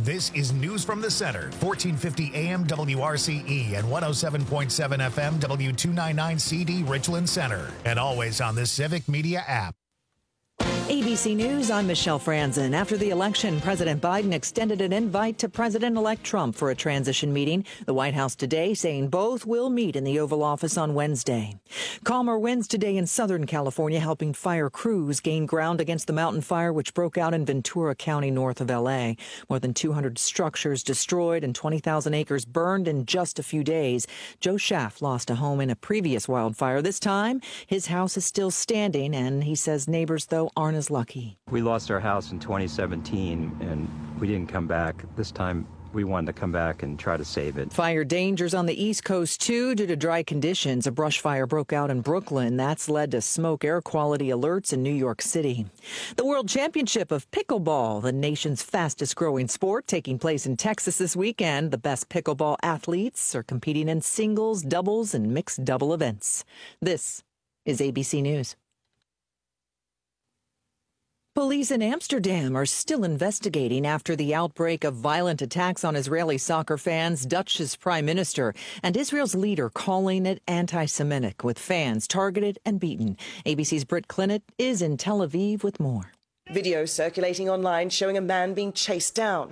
This is News from the Center, 1450 AM WRCE and 107.7 FM W299CD Richland Center. And always on the Civic Media app. ABC News, I'm Michelle Franzen. After the election, President Biden extended an invite to President-elect Trump for a transition meeting. The White House today saying both will meet in the Oval Office on Wednesday. Calmer winds today in Southern California, helping fire crews gain ground against the mountain fire, which broke out in Ventura County, north of L.A. More than 200 structures destroyed and 20,000 acres burned in just a few days. Joe Schaff lost a home in a previous wildfire. This time, his house is still standing, and he says neighbors, though, aren't as lucky. We lost our house in 2017 and we didn't come back. This time we wanted to come back and try to save it. Fire dangers on the East Coast, too, due to dry conditions. A brush fire broke out in Brooklyn. That's led to smoke air quality alerts in New York City. The World Championship of Pickleball, the nation's fastest growing sport, taking place in Texas this weekend. The best pickleball athletes are competing in singles, doubles, and mixed double events. This is ABC News. Police in Amsterdam are still investigating after the outbreak of violent attacks on Israeli soccer fans, Dutch's prime minister, and Israel's leader calling it anti-Semitic, with fans targeted and beaten. ABC's Britt Clinnett is in Tel Aviv with more. Video circulating online showing a man being chased down.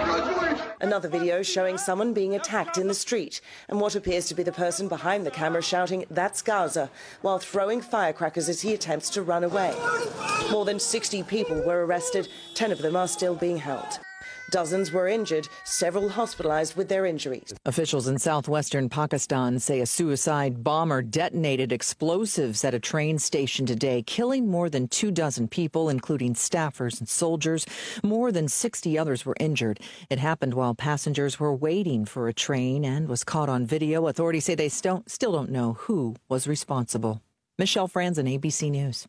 Another video showing someone being attacked in the street and what appears to be the person behind the camera shouting, "That's Gaza," while throwing firecrackers as he attempts to run away. More than 60 people were arrested. 10 of them are still being held. Dozens were injured, several hospitalized with their injuries. Officials in southwestern Pakistan say a suicide bomber detonated explosives at a train station today, killing more than 24 people, including staffers and soldiers. More than 60 others were injured. It happened while passengers were waiting for a train and was caught on video. Authorities say they still don't know who was responsible. Michelle Franzen, ABC News.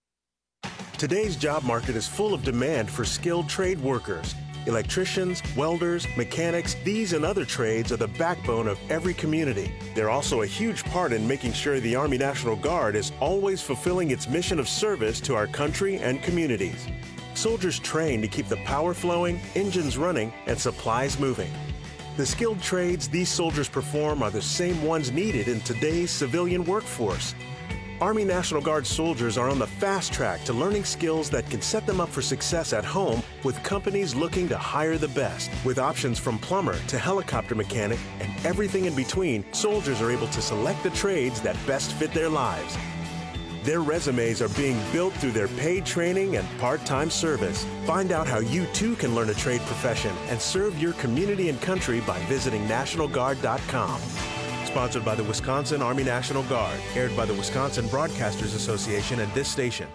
Today's job market is full of demand for skilled trade workers. Electricians, welders, mechanics, these and other trades are the backbone of every community. They're also a huge part in making sure the Army National Guard is always fulfilling its mission of service to our country and communities. Soldiers train to keep the power flowing, engines running, and supplies moving. The skilled trades these soldiers perform are the same ones needed in today's civilian workforce. Army National Guard soldiers are on the fast track to learning skills that can set them up for success at home with companies looking to hire the best. With options from plumber to helicopter mechanic and everything in between, soldiers are able to select the trades that best fit their lives. Their resumes are being built through their paid training and part-time service. Find out how you too can learn a trade profession and serve your community and country by visiting NationalGuard.com. Sponsored by the Wisconsin Army National Guard, aired by the Wisconsin Broadcasters Association and this station.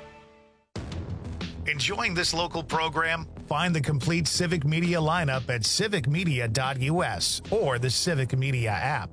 Enjoying this local program? Find the complete Civic Media lineup at civicmedia.us or the Civic Media app.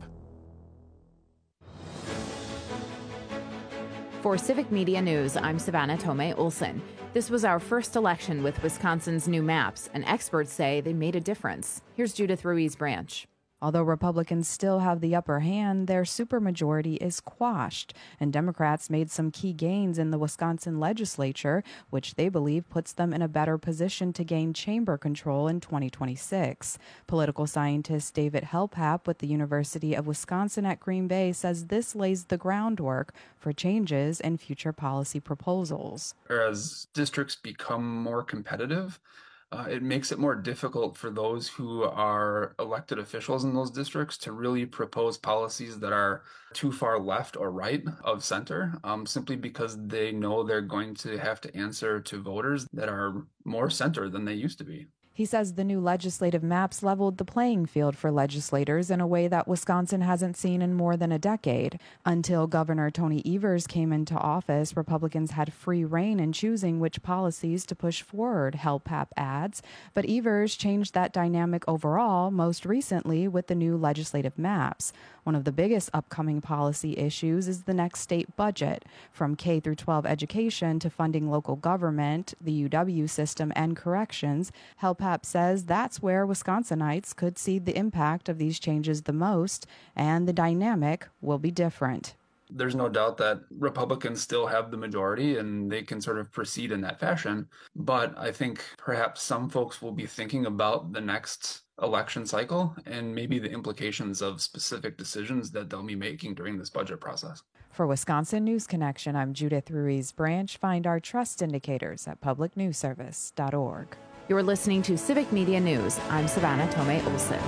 For Civic Media News, I'm Savannah Tomei Olson. This was our first election with Wisconsin's new maps, and experts say they made a difference. Here's Judith Ruiz-Branch. Although Republicans still have the upper hand, their supermajority is quashed, and Democrats made some key gains in the Wisconsin legislature, which they believe puts them in a better position to gain chamber control in 2026. Political scientist David Helpap with the University of Wisconsin at Green Bay says this lays the groundwork for changes in future policy proposals. As districts become more competitive, it makes it more difficult for those who are elected officials in those districts to really propose policies that are too far left or right of center, simply because they know they're going to have to answer to voters that are more center than they used to be. He says the new legislative maps leveled the playing field for legislators in a way that Wisconsin hasn't seen in more than a decade. Until Governor Tony Evers came into office, Republicans had free rein in choosing which policies to push forward, Helpap adds. But Evers changed that dynamic overall, most recently with the new legislative maps. One of the biggest upcoming policy issues is the next state budget. From K through 12 education to funding local government, the UW system, and corrections, Helpap says that's where Wisconsinites could see the impact of these changes the most, and the dynamic will be different. There's no doubt that Republicans still have the majority and they can sort of proceed in that fashion. But I think perhaps some folks will be thinking about the next election cycle and maybe the implications of specific decisions that they'll be making during this budget process. For Wisconsin News Connection, I'm Judith Ruiz Branch. Find our trust indicators at publicnewsservice.org. You're listening to Civic Media News. I'm Savannah Tomei Olson.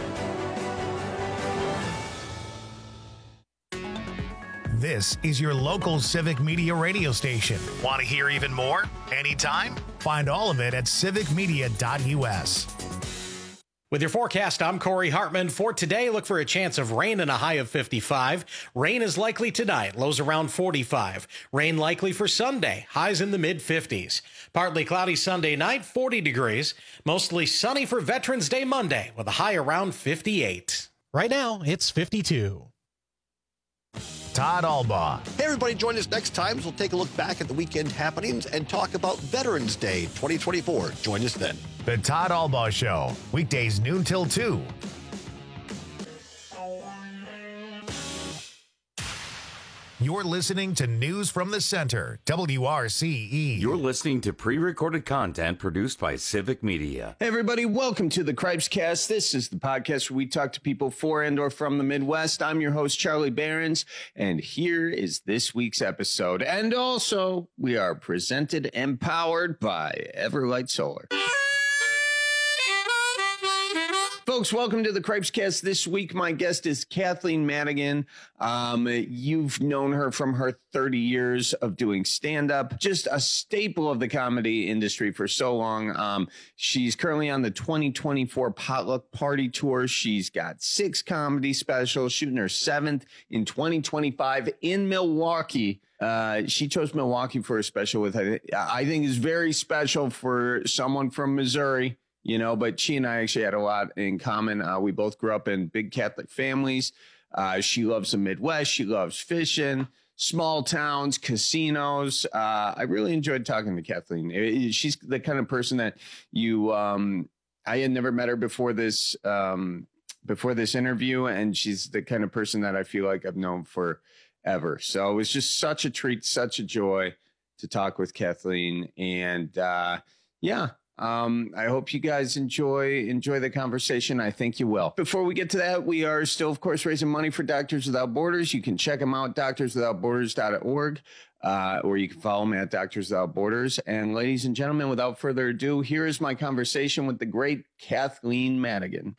This is your local Civic Media radio station. Want to hear even more? Anytime? Find all of it at civicmedia.us. With your forecast, I'm Corey Hartman. For today, look for a chance of rain and a high of 55. Rain is likely tonight, lows around 45. Rain likely for Sunday, highs in the mid-50s. Partly cloudy Sunday night, 40 degrees. Mostly sunny for Veterans Day Monday, with a high around 58. Right now, it's 52. Todd Albaugh. Hey, everybody, join us next time as we'll take a look back at the weekend happenings and talk about Veterans Day 2024. Join us then. The Todd Albaugh Show, weekdays noon till 2. You're listening to News from the Center, WRCE. You're listening to pre-recorded content produced by Civic Media. Hey, everybody. Welcome to the Cripescast. This is the podcast where we talk to people for and or from the Midwest. I'm your host, Charlie Behrens, and here is this week's episode. And also, we are presented and powered by Everlight Solar. Folks, welcome to the Cripescast. This week, my guest is Kathleen Madigan. You've known her from her 30 years of doing stand-up, just a staple of the comedy industry for so long. She's currently on the 2024 Potluck Party Tour. She's got 6 comedy specials, shooting her 7th in 2025 in Milwaukee. She chose Milwaukee for a special, with I think is very special for someone from Missouri. You know, but she and I actually had a lot in common. We both grew up in big Catholic families. She loves the Midwest. She loves fishing, small towns, casinos. I really enjoyed talking to Kathleen. She's the kind of person that I had never met her before this interview, and she's the kind of person that I feel like I've known forever. So it was just such a treat, such a joy to talk with Kathleen. And I hope you guys enjoy the conversation. I think you will. Before we get to that, we are still, of course, raising money for Doctors Without Borders. You can check them out, doctorswithoutborders.org, or you can follow me at Doctors Without Borders. And ladies and gentlemen, without further ado, here is my conversation with the great Kathleen Madigan.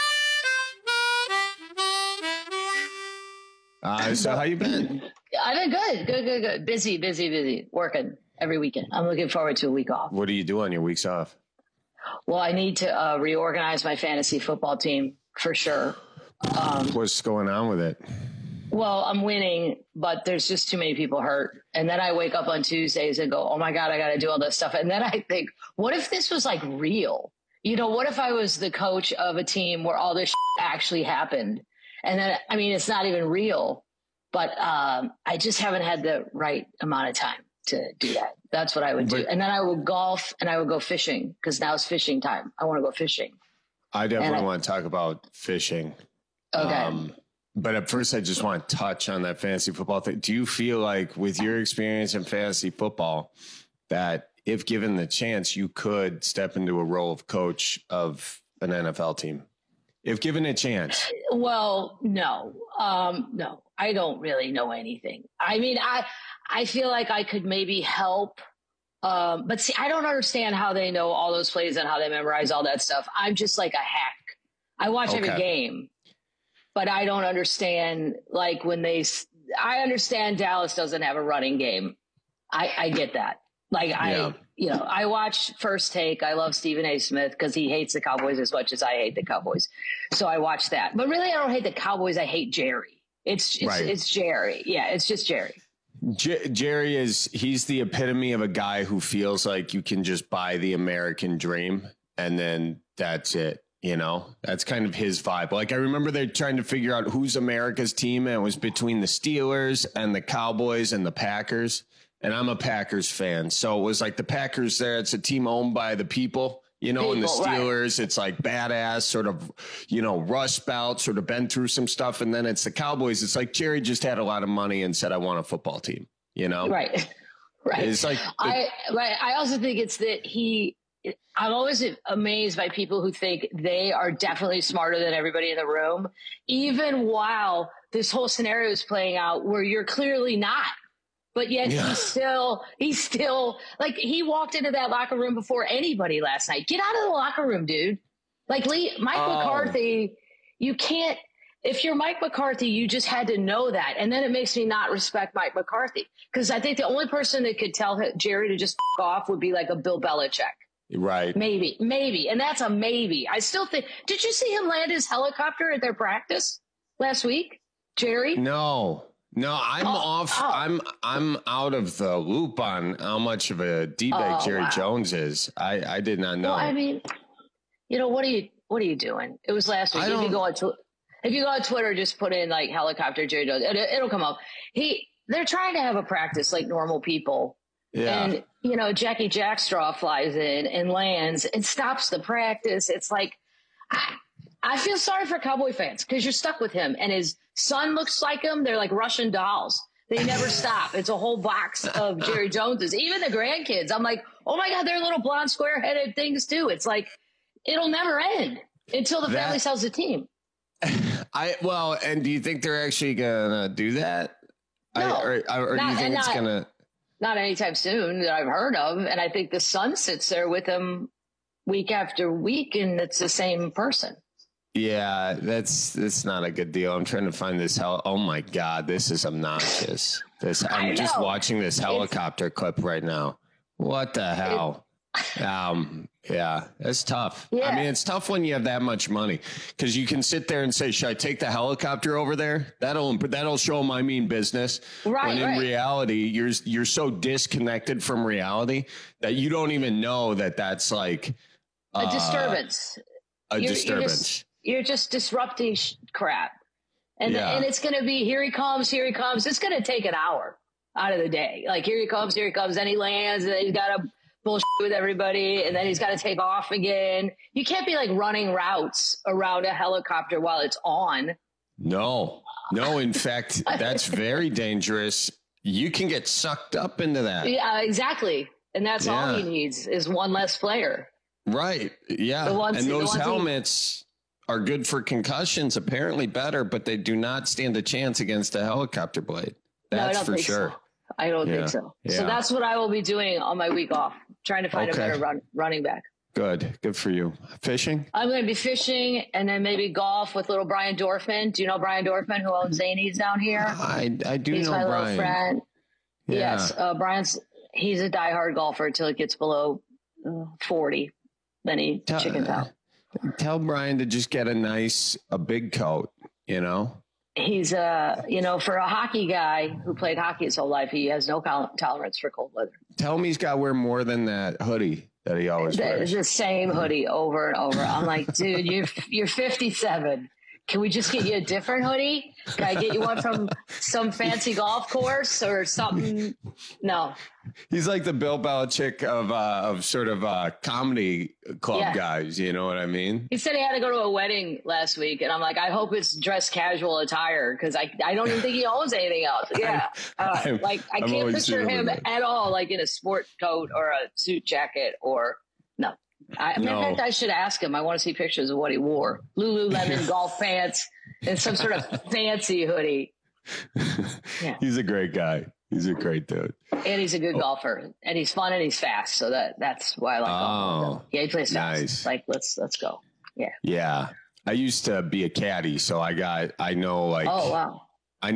So how you been? I've been good. Busy, working every weekend. I'm looking forward to a week off. What do you do on your weeks off? Well, I need to reorganize my fantasy football team for sure. What's going on with it? Well, I'm winning, but there's just too many people hurt. And then I wake up on Tuesdays and go, oh my God, I got to do all this stuff. And then I think, what if this was like real? You know, what if I was the coach of a team where all this actually happened? And then, I mean, it's not even real, but I just haven't had the right amount of time to do that. That's what I would do. And then I would golf and I would go fishing, because now it's fishing time. I want to go fishing. I definitely want to talk about fishing. Okay. But at first, I just want to touch on that fantasy football thing. Do you feel like, with your experience in fantasy football, that if given the chance, you could step into a role of coach of an NFL team? If given a chance? Well, no. No, I don't really know anything. I mean, I feel like I could maybe help. But see, I don't understand how they know all those plays and how they memorize all that stuff. I'm just like a hack. I watch every game, but I don't understand, like, when I understand Dallas doesn't have a running game. I get that. Like, I watch First Take. I love Stephen A. Smith because he hates the Cowboys as much as I hate the Cowboys. So I watch that. But really, I don't hate the Cowboys. I hate Jerry. It's Jerry. Yeah, it's just Jerry. Jerry he's the epitome of a guy who feels like you can just buy the American dream and then that's it. You know, that's kind of his vibe. Like, I remember they're trying to figure out who's America's team, and it was between the Steelers and the Cowboys and the Packers. And I'm a Packers fan. So it was like the Packers there. It's a team owned by the people. You know, in the People, right. Steelers, it's like badass, sort of, you know, rust belt, sort of been through some stuff. And then it's the Cowboys. It's like Jerry just had a lot of money and said, I want a football team, you know? Right. Right. It's like, I also think it's that I'm always amazed by people who think they are definitely smarter than everybody in the room, even while this whole scenario is playing out where you're clearly not. But yet he's still like, he walked into that locker room before anybody last night. Get out of the locker room, dude. Like Mike McCarthy, you can't, if you're Mike McCarthy, you just had to know that. And then it makes me not respect Mike McCarthy. Because I think the only person that could tell Jerry to just f off would be like a Bill Belichick. Right. Maybe. And that's a maybe. I still think, did you see him land his helicopter at their practice last week, Jerry? No, I'm off. I'm out of the loop on how much of a D-bag Jerry Jones is. I did not know. Well, I mean, you know, what are you doing? It was last week. If you go on Twitter, just put in like helicopter Jerry Jones. It'll come up. They're trying to have a practice like normal people. Yeah. And, you know, Jackie Jackstraw flies in and lands and stops the practice. It's like, I feel sorry for Cowboy fans because you're stuck with him and his son looks like him. They're like Russian dolls. They never stop. It's a whole box of Jerry Joneses. Even the grandkids. I'm like, oh my God, they're little blonde square headed things too. It's like, it'll never end until the family sells the team. And do you think they're actually going to do that? No, or do you think it's going to? Not anytime soon that I've heard of. And I think the son sits there with him week after week and it's the same person. Yeah, that's not a good deal. I'm trying to find this. Oh my God, this is obnoxious. I'm just watching this helicopter clip right now. What the hell? Yeah, it's tough. Yeah. I mean, it's tough when you have that much money because you can sit there and say, should I take the helicopter over there? That'll show them I mean business. Right. When in reality, you're so disconnected from reality that you don't even know that that's like a disturbance. You're just disrupting crap. And it's going to be, here he comes. It's going to take an hour out of the day. Like, here he comes. Then he lands and then he's got to bullshit with everybody. And then he's got to take off again. You can't be like running routes around a helicopter while it's on. No, in fact, that's very dangerous. You can get sucked up into that. Yeah, exactly. And that's all he needs is one less player. Right. Yeah. And those helmets are good for concussions, apparently better, but they do not stand a chance against a helicopter blade. That's for sure. I don't think so. Yeah. So that's what I will be doing on my week off, trying to find a better running back. Good for you. Fishing? I'm going to be fishing and then maybe golf with little Brian Dorfman. Do you know Brian Dorfman, who owns Zanies down here? I do He's know my Brian. Little friend. Yeah. Yes, he's a diehard golfer until it gets below 40. Then he chickens out. Tell Brian to just get a big coat, you know? He's for a hockey guy who played hockey his whole life, he has no tolerance for cold weather. Tell him he's got to wear more than that hoodie that he always wears. The same hoodie over and over. I'm like, dude, you're 57. Can we just get you a different hoodie? Can I get you one from some fancy golf course or something? No. He's like the Bill Belichick of sort of comedy club guys. You know what I mean? He said he had to go to a wedding last week. And I'm like, I hope it's dress casual attire because I don't even think he owns anything else. Yeah. I can't picture him at all like in a sport coat or a suit jacket or no. In fact, I should ask him. I want to see pictures of what he wore. Lululemon golf pants and some sort of fancy hoodie. Yeah. He's a great guy. He's a great dude. And he's a good golfer. And he's fun and he's fast. So that's why I like golf. Yeah, he plays fast. Nice. Like, let's go. Yeah. Yeah. I used to be a caddy, so I know I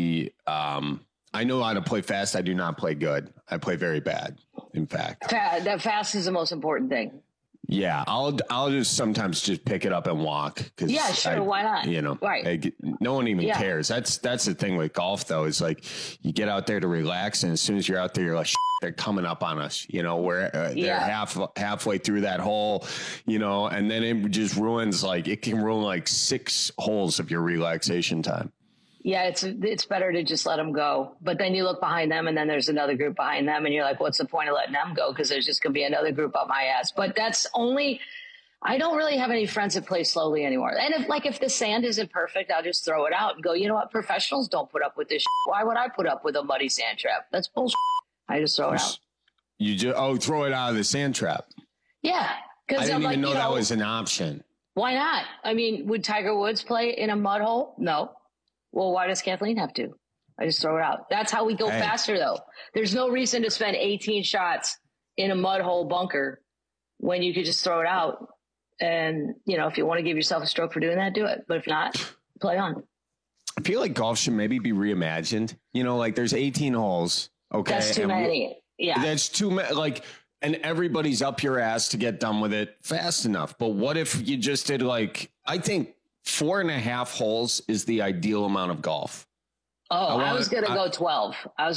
know how to play fast. I do not play good. I play very bad, in fact. That fast is the most important thing. Yeah, I'll just sometimes just pick it up and walk. Yeah, sure. Why not? You know, right. No one even cares. That's the thing with golf, though, is like you get out there to relax. And as soon as you're out there, you're like, they're coming up on us, you know, where they're halfway through that hole, you know, and then it just ruins it can ruin like 6 holes of your relaxation time. Yeah, it's better to just let them go. But then you look behind them and then there's another group behind them and you're like, what's the point of letting them go? Because there's just going to be another group up my ass. But that's only, I don't really have any friends that play slowly anymore. And if the sand isn't perfect, I'll just throw it out and go, you know what? Professionals don't put up with this shit. Why would I put up with a muddy sand trap? That's bullshit. I just throw it out. You just, throw it out of the sand trap. Yeah. I didn't even know that was an option. Why not? I mean, would Tiger Woods play in a mud hole? No. Well, why does Kathleen have to? I just throw it out. That's how we go faster, though. There's no reason to spend 18 shots in a mud hole bunker when you could just throw it out. And, if you want to give yourself a stroke for doing that, do it. But if not, play on. I feel like golf should maybe be reimagined. There's 18 holes. Okay. That's too many. Yeah. That's too many. And everybody's up your ass to get done with it fast enough. But what if you just did I think 4.5 holes is the ideal amount of golf. Oh, I was going to go 12.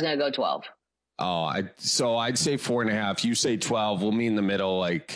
Oh, so I'd say 4.5. You say 12. We'll meet in the middle, 9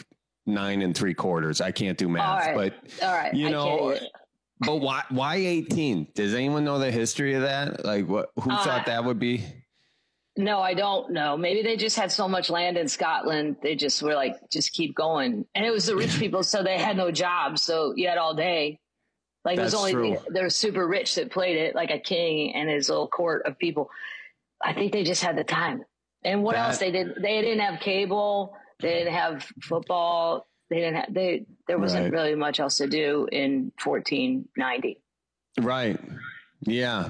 3/4. I can't do math, all right. But why 18? Does anyone know the history of that? Who thought that would be? No, I don't know. Maybe they just had so much land in Scotland. They just were just keep going. And it was the rich people. So they had no jobs. So you had all day. It was only they're super rich that played it, like a king and his little court of people. I think they just had the time. And what else they did? They didn't have cable. They didn't have football. There wasn't really much else to do in 1490. Right. Yeah.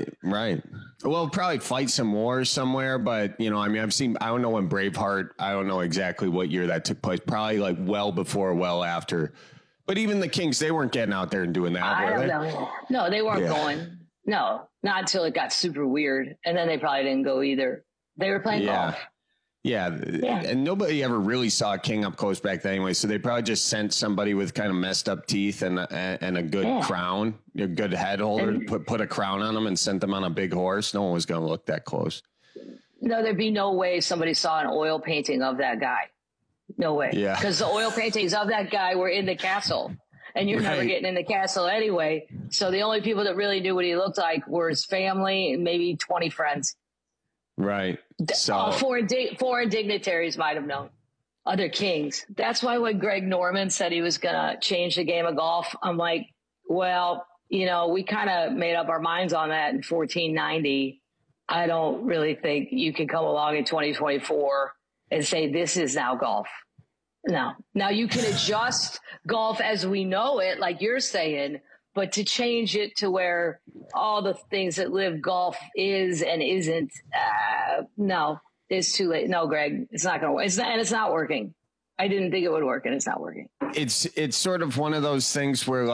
Well, probably fight some wars somewhere, but I don't know when Braveheart, I don't know exactly what year that took place. Probably well before, well after. But even the Kings, they weren't getting out there and doing that. I don't know. No, they weren't going. No, not until it got super weird. And then they probably didn't go either. They were playing golf. Yeah. And nobody ever really saw a king up close back then anyway. So they probably just sent somebody with kind of messed up teeth and a good crown, a good head holder, put a crown on them and sent them on a big horse. No one was going to look that close. No, there'd be no way somebody saw an oil painting of that guy. No way. Yeah. Because the oil paintings of that guy were in the castle. And you're never getting in the castle anyway. So the only people that really knew what he looked like were his family and maybe 20 friends. Right. So foreign dignitaries might have known. Other kings. That's why when Greg Norman said he was going to change the game of golf, I'm like, well, we kind of made up our minds on that in 1490. I don't really think you can come along in 2024 and say this is now golf. No. Now you can adjust golf as we know it, like you're saying, but to change it to where all the things that live golf is and isn't, no, it's too late. No, Greg, it's not going to work. It's not working. I didn't think it would work, and it's not working. It's sort of one of those things where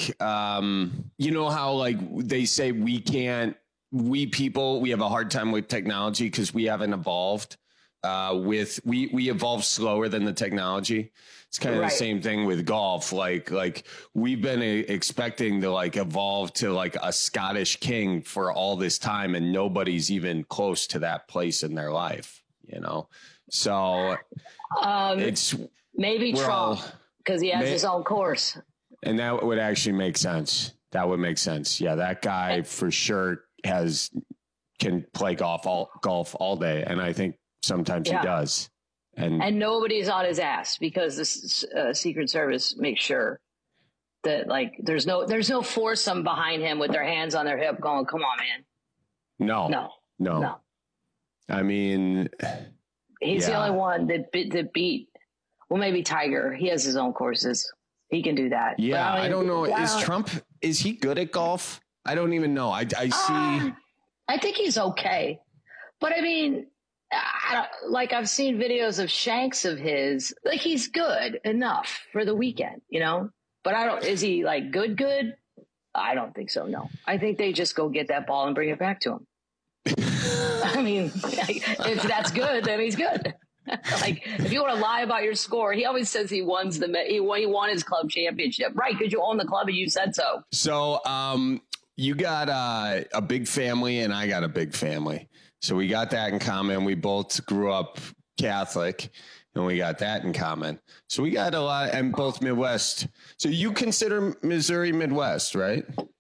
how they say we have a hard time with technology because we haven't evolved. We evolve slower than the technology. It's kind of the same thing with golf. Like we've been expecting to evolve to a Scottish king for all this time, and nobody's even close to that place in their life, So it's maybe Trump because he has his own course, and that would actually make sense. That would make sense. Yeah, that guy for sure can play golf all day, and I think. Sometimes he does. And nobody's on his ass because the Secret Service makes sure that there's no foursome behind him with their hands on their hip going, come on, man. No. I mean, he's the only one that beat, well, maybe Tiger. He has his own courses. He can do that. Yeah. I don't know. Is he good at golf? I don't even know. I see. I think he's okay. But I mean, I've seen videos of shanks of his, he's good enough for the weekend, but is he good? I don't think so. No, I think they just go get that ball and bring it back to him. I mean, if that's good, then he's good. If you want to lie about your score, he always says he won his club championship. Right. Cause you own the club and you said so. So, you got a big family and I got a big family. So we got that in common. We both grew up Catholic and we got that in common. So we got a lot and both Midwest. So you consider Missouri Midwest, right?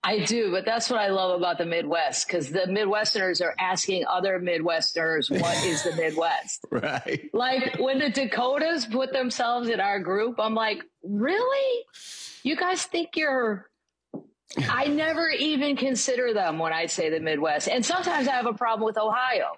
I do, but that's what I love about the Midwest, because the Midwesterners are asking other Midwesterners, what is the Midwest? Right. Like when the Dakotas put themselves in our group, I'm like, really? You guys think you're... I never even consider them when I say the Midwest. And sometimes I have a problem with Ohio.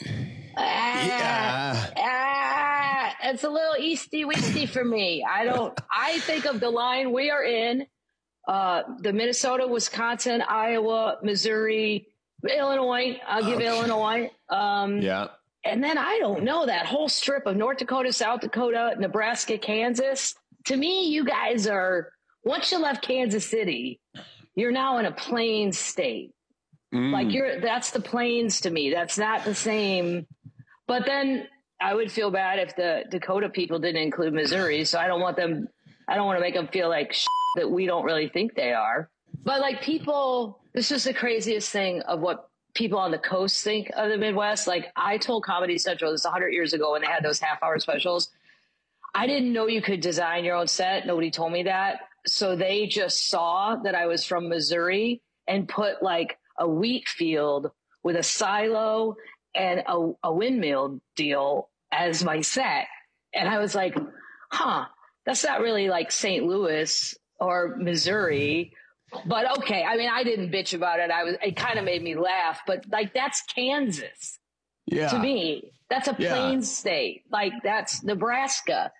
It's a little easty-weasty for me. I think of the line we are in, the Minnesota, Wisconsin, Iowa, Missouri, Illinois. I'll give Illinois. Yeah. And then I don't know, that whole strip of North Dakota, South Dakota, Nebraska, Kansas. To me, you guys are, once you left Kansas City, you're now in a plains state. Like that's the plains to me. That's not the same. But then I would feel bad if the Dakota people didn't include Missouri. So I don't want to make them feel like that we don't really think they are. But like people, this is the craziest thing of what people on the coast think of the Midwest. Like I told Comedy Central this 100 years ago when they had those half-hour specials. I didn't know you could design your own set. Nobody told me that. So they just saw that I was from Missouri and put like a wheat field with a silo and a windmill deal as my set. And I was like, that's not really like St. Louis or Missouri, but okay. I mean, I didn't bitch about it. It kind of made me laugh, but like, that's Kansas. Yeah. To me, that's a plains state. Like that's Nebraska.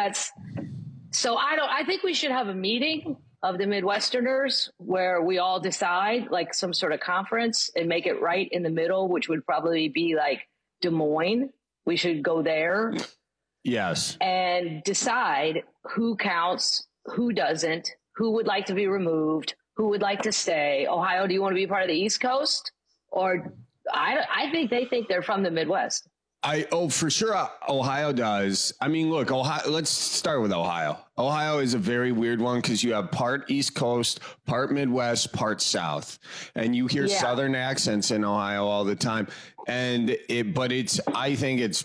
So I think we should have a meeting of the Midwesterners where we all decide like some sort of conference and make it right in the middle, which would probably be like Des Moines. We should go there. Yes. And decide who counts, who doesn't, who would like to be removed, who would like to stay. Ohio, do you want to be part of the East Coast? Or I think they think they're from the Midwest. For sure, Ohio does. I mean, look, Ohio. Let's start with Ohio. Ohio is a very weird one because you have part East Coast, part Midwest, part South, and you hear Southern accents in Ohio all the time. I think it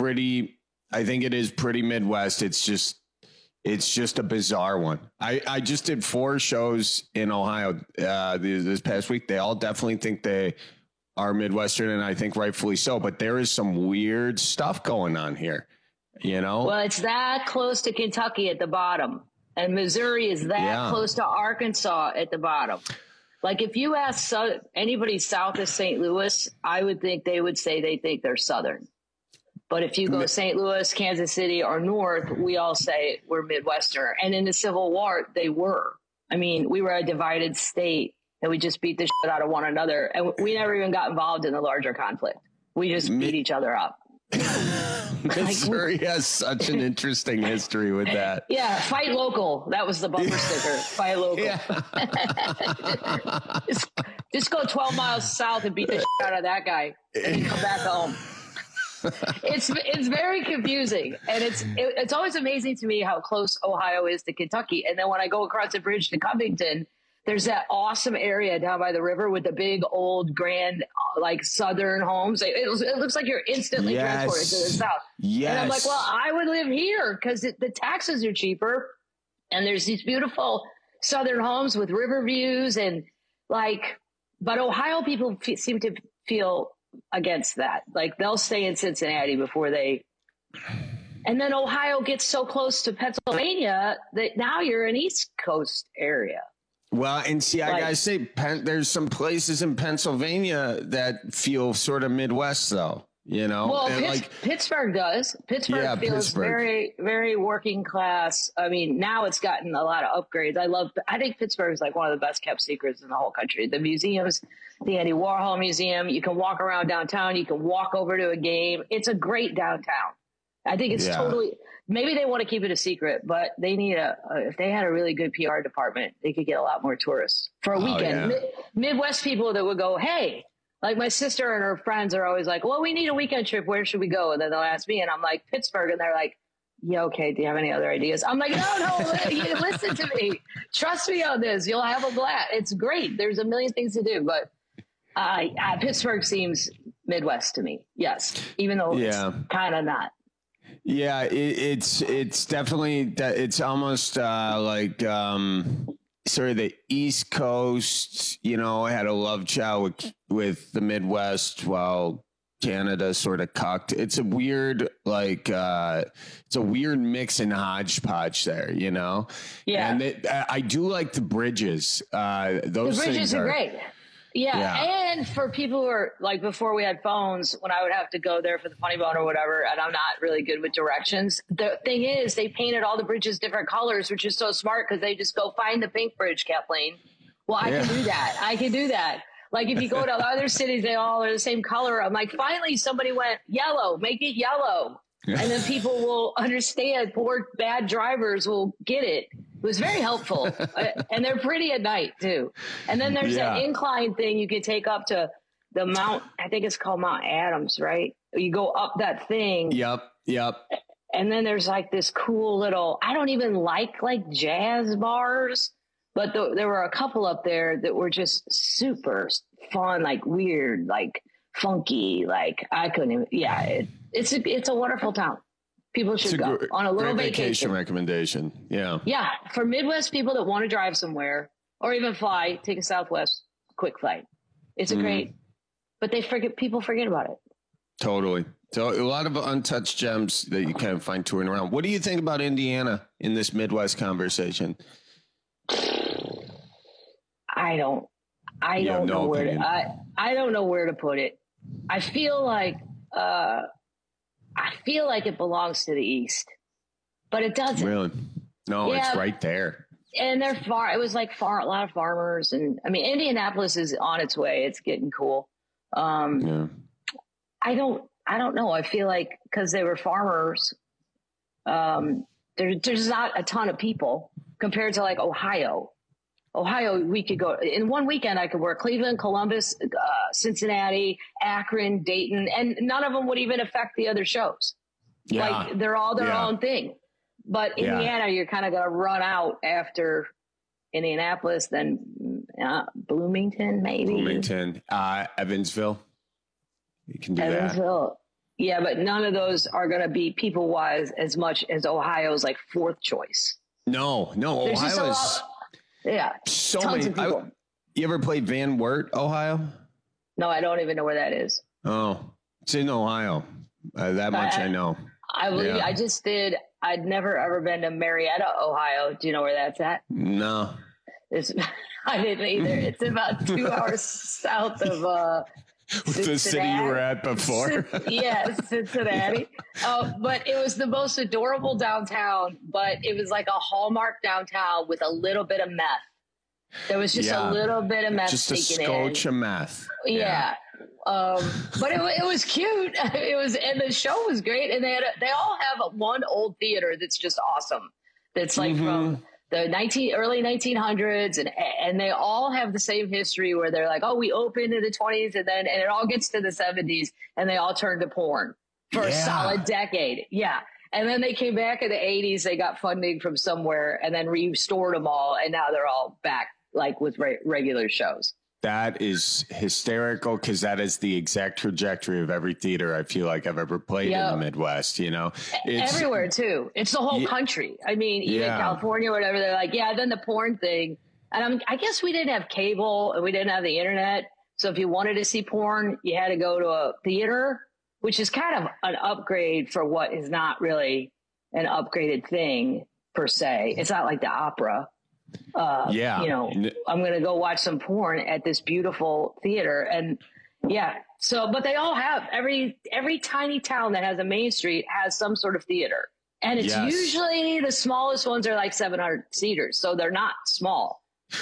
is pretty Midwest. It's just a bizarre one. I just did 4 shows in Ohio this past week. They all definitely think they are Midwestern, and I think rightfully so, but there is some weird stuff going on here, you know? Well, it's that close to Kentucky at the bottom, and Missouri is that close to Arkansas at the bottom. Like if you ask anybody south of St. Louis, I would think they would say they think they're Southern. But if you go St. Louis, Kansas City, or North, we all say we're Midwestern. And in the Civil War, they were. I mean, we were a divided state. And we just beat the shit out of one another. And we never even got involved in the larger conflict. We just beat each other up. Missouri has such an interesting history with that. Yeah, fight local. That was the bumper sticker. Fight local. Yeah. just go 12 miles south and beat the shit out of that guy. And come back home. It's very confusing. And it's always amazing to me how close Ohio is to Kentucky. And then when I go across the bridge to Covington, there's that awesome area down by the river with the big old grand like Southern homes. It looks like you're instantly transported to the South. Yes. And I'm like, well, I would live here because the taxes are cheaper. And there's these beautiful Southern homes with river views and like, but Ohio people seem to feel against that. Like they'll stay in Cincinnati before they, and then Ohio gets so close to Pennsylvania that now you're an East Coast area. Well, and see, I gotta say, there's some places in Pennsylvania that feel sort of Midwest, though. You know, well, Pittsburgh does. Pittsburgh feels very, very working class. I mean, now it's gotten a lot of upgrades. I think Pittsburgh is like one of the best kept secrets in the whole country. The museums, the Andy Warhol Museum. You can walk around downtown. You can walk over to a game. It's a great downtown. I think it's totally. Maybe they want to keep it a secret, but they need if they had a really good PR department, they could get a lot more tourists for a weekend. Yeah. Midwest people that would go, hey, like my sister and her friends are always like, well, we need a weekend trip. Where should we go? And then they'll ask me and I'm like, Pittsburgh. And they're like, yeah, okay. Do you have any other ideas? I'm like, no, listen to me. Trust me on this. You'll have a blast. It's great. There's a million things to do, but Pittsburgh seems Midwest to me. Yes. Even though it's kind of not. Yeah, it's definitely that. It's almost like sort of the East Coast, had a love child with the Midwest while Canada sort of cucked. It's a weird, mix and hodgepodge there, Yeah. And I do like the bridges. Those bridges are great. Yeah. And for people who are like, before we had phones, when I would have to go there for the Funny Bone or whatever, and I'm not really good with directions. The thing is, they painted all the bridges different colors, which is so smart because they just go find the pink bridge, Kathleen. Well, I can do that. Like if you go to other cities, they all are the same color. I'm like, finally somebody went yellow, make it yellow. And then people will understand. Poor bad drivers will get it. It was very helpful. And they're pretty at night too. And then there's that incline thing you can take up to the Mount, I think it's called Mount Adams, right? You go up that thing. Yep. And then there's like this cool little, I don't even like jazz bars, but there were a couple up there that were just super fun, like weird, like funky, like I couldn't even, it's a wonderful town. People should go on a little vacation recommendation. Yeah. Yeah. For Midwest people that want to drive somewhere or even fly, take a Southwest quick flight. It's a great, but people forget about it. Totally. So a lot of untouched gems that you can find touring around. What do you think about Indiana in this Midwest conversation? I don't know where to put it. I feel like it belongs to the East, but it doesn't. Really? No, it's right there. And they're far. It was like a lot of farmers, and I mean, Indianapolis is on its way. It's getting cool. I don't know. I feel like because they were farmers, there's not a ton of people compared to like Ohio. Ohio, we could go in one weekend. I could work Cleveland, Columbus, Cincinnati, Akron, Dayton, and none of them would even affect the other shows. Yeah. Like they're all their own thing. But Indiana, you're kind of going to run out after Indianapolis, then Bloomington, maybe. Evansville. You can do Evansville. that. Yeah, but none of those are going to be people-wise as much as Ohio's like fourth choice. No, Ohio's. Yeah. So many people. You ever played Van Wert, Ohio? No, I don't even know where that is. Oh, it's in Ohio. That much I know. I believe I just did. I'd never ever been to Marietta, Ohio. Do you know where that's at? No. I didn't either. It's about 2 hours south of the city you were at before. Cincinnati. But it was the most adorable downtown, but it was like a Hallmark downtown with a little bit of meth. There was just a little bit of meth. Just a scotch of meth. Yeah. But it was cute. And the show was great. And they all have one old theater that's just awesome. That's like from the early 1900s, and they all have the same history where they're like, we opened in the 20s, and it all gets to the 70s, and they all turned to porn for a solid decade. Yeah. And then they came back in the 80s. They got funding from somewhere and then restored them all. And now they're all back like with regular shows. That is hysterical because that is the exact trajectory of every theater I feel like I've ever played in the Midwest, It's everywhere too. It's the whole country. I mean, even California or whatever, they're like, then the porn thing. And I guess we didn't have cable and we didn't have the internet. So if you wanted to see porn, you had to go to a theater, which is kind of an upgrade for what is not really an upgraded thing per se. It's not like the opera. I'm going to go watch some porn at this beautiful theater. And but they all have every tiny town that has a main street has some sort of theater. And it's usually the smallest ones are like 700 seaters. So they're not small.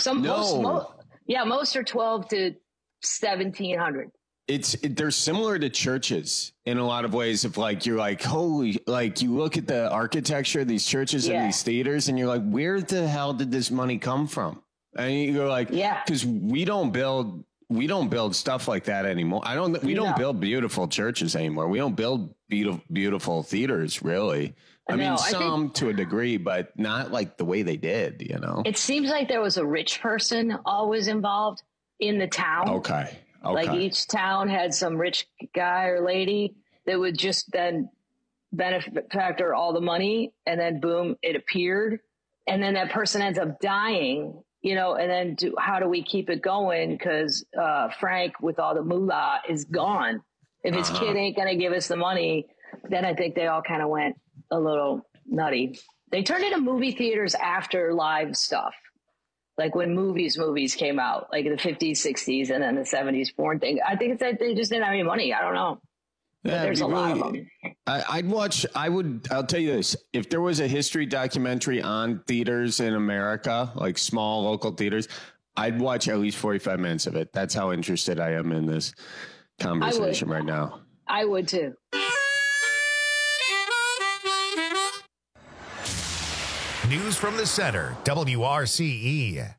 Most are 12 to 1,700. They're similar to churches in a lot of ways of like, you're like, holy, like you look at the architecture of these churches and these theaters and you're like, where the hell did this money come from? And you're like, because we don't build stuff like that anymore. We don't build beautiful churches anymore. We don't build beautiful theaters really. I mean, some to a degree, but not like the way they did, It seems like there was a rich person always involved in the town. Okay. Like each town had some rich guy or lady that would just then benefactor all the money, and then boom, it appeared. And then that person ends up dying, and then how do we keep it going? Because Frank, with all the moolah, is gone. If his kid ain't going to give us the money, then I think they all kind of went a little nutty. They turned into movie theaters after live stuff. Like when movies came out, like in the 50s, 60s, and then the 70s porn thing. I think it's that they just didn't have any money. I don't know. Yeah, there's a lot of them. I'll tell you this. If there was a history documentary on theaters in America, like small local theaters, I'd watch at least 45 minutes of it. That's how interested I am in this conversation right now. I would too. News from the center, WRCE.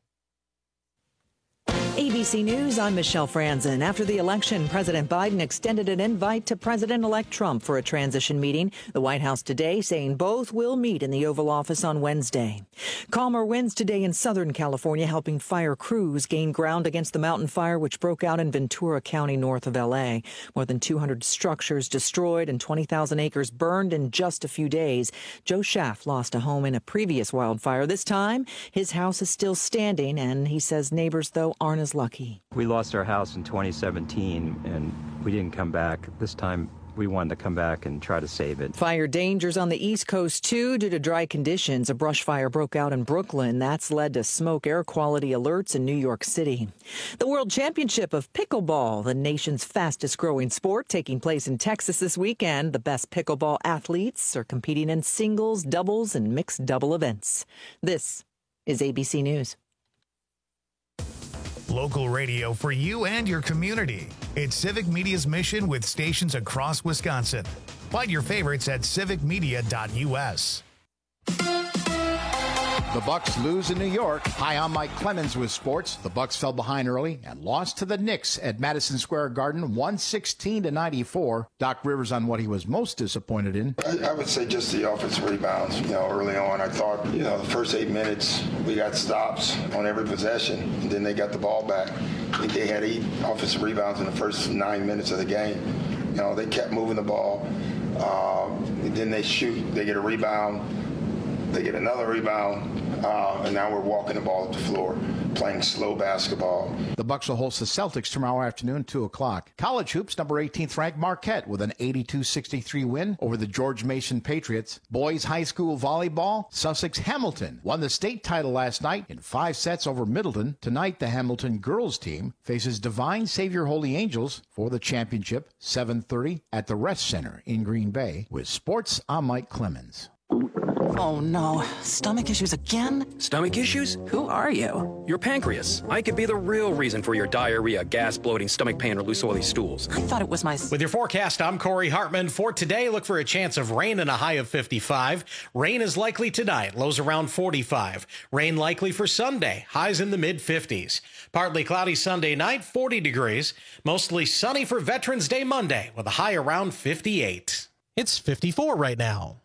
ABC News, I'm Michelle Franzen. After the election, President Biden extended an invite to President-elect Trump for a transition meeting. The White House today saying both will meet in the Oval Office on Wednesday. Calmer winds today in Southern California, helping fire crews gain ground against the mountain fire, which broke out in Ventura County, north of L.A. More than 200 structures destroyed and 20,000 acres burned in just a few days. Joe Schaff lost a home in a previous wildfire. This time, his house is still standing, and he says neighbors, though, aren't as lucky. We lost our house in 2017, and we didn't come back. This time, we wanted to come back and try to save it. Fire dangers on the East Coast, too, due to dry conditions. A brush fire broke out in Brooklyn. That's led to smoke air quality alerts in New York City. The World Championship of Pickleball, the nation's fastest-growing sport, taking place in Texas this weekend. The best pickleball athletes are competing in singles, doubles, and mixed double events. This is ABC News. Local radio for you and your community. It's Civic Media's mission with stations across Wisconsin. Find your favorites at civicmedia.us. The Bucks lose in New York. Hi, I'm Mike Clemens with sports. The Bucks fell behind early and lost to the Knicks at Madison Square Garden, 116-94. Doc Rivers on what he was most disappointed in. I would say just the offensive rebounds. Early on, I thought, the first 8 minutes, we got stops on every possession, and then they got the ball back. I think they had 8 offensive rebounds in the first 9 minutes of the game. They kept moving the ball. Then they shoot. They get a rebound. They get another rebound, and now we're walking the ball up the floor, playing slow basketball. The Bucks will host the Celtics tomorrow afternoon, 2 o'clock. College hoops, number 18th ranked Marquette with an 82-63 win over the George Mason Patriots. Boys high school volleyball, Sussex Hamilton won the state title last night in 5 sets over Middleton. Tonight, the Hamilton girls team faces Divine Savior Holy Angels for the championship, 7:30 at the Rest Center in Green Bay. With sports, I'm Mike Clemens. Oh no, stomach issues again? Stomach issues? Who are you? Your pancreas. I could be the real reason for your diarrhea, gas, bloating, stomach pain, or loose oily stools. I thought it was my... With your forecast, I'm Corey Hartman. For today, look for a chance of rain and a high of 55. Rain is likely tonight, lows around 45. Rain likely for Sunday, highs in the mid-50s. Partly cloudy Sunday night, 40 degrees. Mostly sunny for Veterans Day Monday, with a high around 58. It's 54 right now.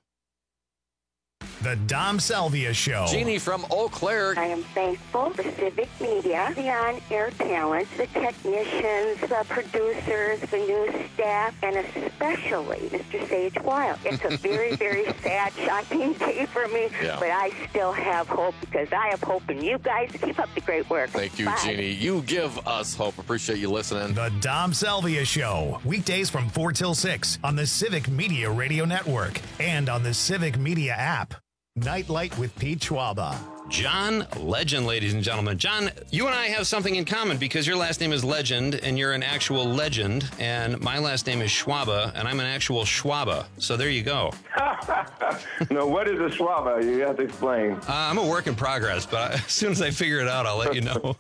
The Dom Salvia Show. Jeannie from Eau Claire. I am thankful for Civic Media, the on-air talent, the technicians, the producers, the news staff, and especially Mr. Sage Wild. It's a very, very sad, shocking day for me, but I still have hope because I have hope in you guys. Keep up the great work. Thank you, Jeannie. You give us hope. Appreciate you listening. The Dom Salvia Show. Weekdays from 4 till 6 on the Civic Media Radio Network and on the Civic Media app. Nightlight with Pete Schwaba. John Legend, ladies and gentlemen. John, you and I have something in common because your last name is Legend and you're an actual legend, and my last name is Schwaba and I'm an actual Schwaba. So there you go. No, what is a Schwaba? You have to explain. I'm a work in progress, but as soon as I figure it out, I'll let you know.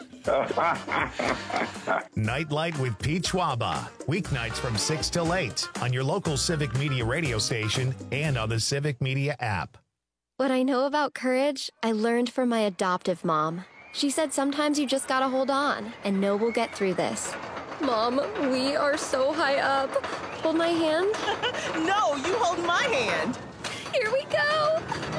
Nightlight with Pete Schwaba. Weeknights from 6 till 8 on your local Civic Media radio station and on the Civic Media app. What I know about courage, I learned from my adoptive mom. She said sometimes you just gotta hold on and know we'll get through this. Mom, we are so high up. Hold my hand. No, you hold my hand. Here we go.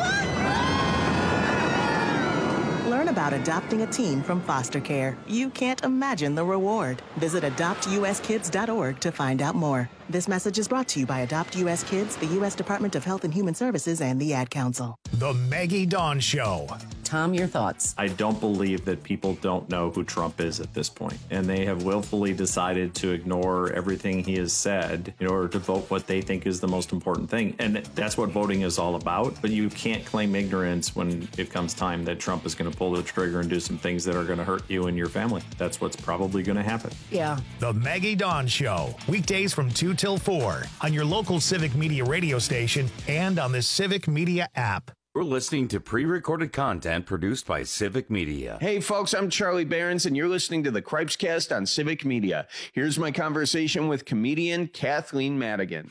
Learn about adopting a teen from foster care. You can't imagine the reward. Visit adoptuskids.org to find out more. This message is brought to you by Adopt U.S. Kids, the U.S. Department of Health and Human Services, and the Ad Council. The Maggie Dawn Show. Tom, your thoughts? I don't believe that people don't know who Trump is at this point, and they have willfully decided to ignore everything he has said in order to vote what they think is the most important thing. And that's what voting is all about. But you can't claim ignorance when it comes time that Trump is going to pull the trigger and do some things that are going to hurt you and your family. That's what's probably going to happen. Yeah. The Maggie Dawn Show, weekdays from 2 till 4 on your local Civic Media radio station and on the Civic Media app. We're listening to pre-recorded content produced by Civic Media. Hey, folks, I'm Charlie Behrens, and you're listening to the Cripescast on Civic Media. Here's my conversation with comedian Kathleen Madigan.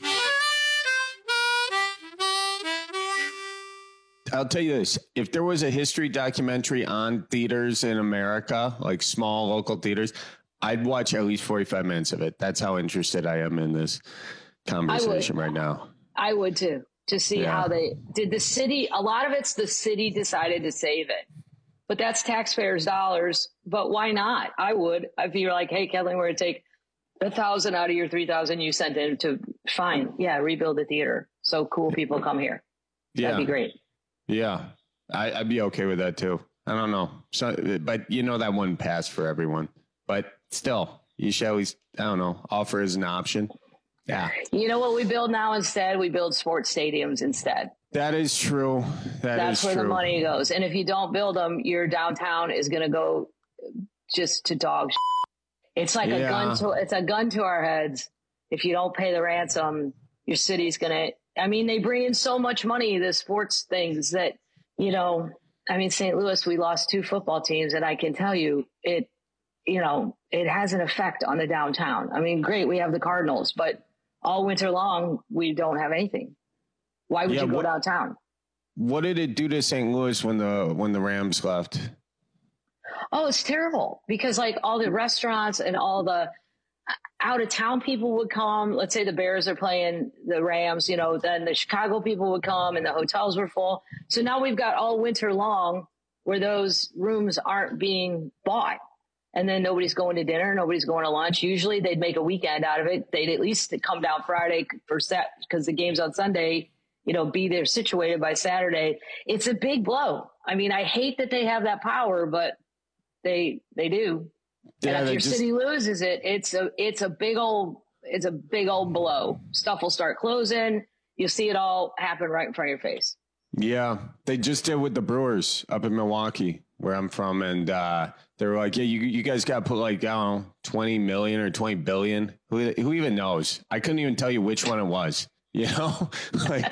I'll tell you this. If there was a history documentary on theaters in America, like small local theaters, I'd watch at least 45 minutes of it. That's how interested I am in this conversation right now. I would, too. To see how they did the city. A lot of it's the city decided to save it, but that's taxpayers' dollars. But why not? I would. If you're like, hey, Kathleen, we're going to take 1,000 out of your 3,000 you sent in to fine. Yeah. Rebuild the theater. So cool people come here. Yeah. That'd be great. Yeah. I'd be okay with that too. I don't know. So, but you know, that wouldn't pass for everyone, but still you should at least, I don't know, offer as an option. Yeah. You know what we build now instead? We build sports stadiums instead. That is true. That's where the money goes. And if you don't build them, your downtown is going to go just to dog shit. It's like it's a gun to our heads. If you don't pay the ransom, your city's going to, I mean, they bring in so much money, the sports things that, you know, I mean, St. Louis, we lost 2 football teams, and I can tell you it has an effect on the downtown. I mean, great. We have the Cardinals, but all winter long, we don't have anything. Why would you go downtown? What did it do to St. Louis when the Rams left? Oh, it's terrible because like all the restaurants and all the out of town people would come. Let's say the Bears are playing the Rams, you know, then the Chicago people would come and the hotels were full. So now we've got all winter long where those rooms aren't being bought. And then nobody's going to dinner. Nobody's going to lunch. Usually they'd make a weekend out of it. They'd at least come down Friday for set because the game's on Sunday, you know, be there situated by Saturday. It's a big blow. I mean, I hate that they have that power, but they do. Yeah, and if your city loses it, it's a big old blow. Stuff will start closing. You'll see it all happen right in front of your face. Yeah, they just did with the Brewers up in Milwaukee, where I'm from, and they were like, "Yeah, you guys got to put like, I don't know, 20 million or 20 billion. Who even knows? I couldn't even tell you which one it was. You know, like,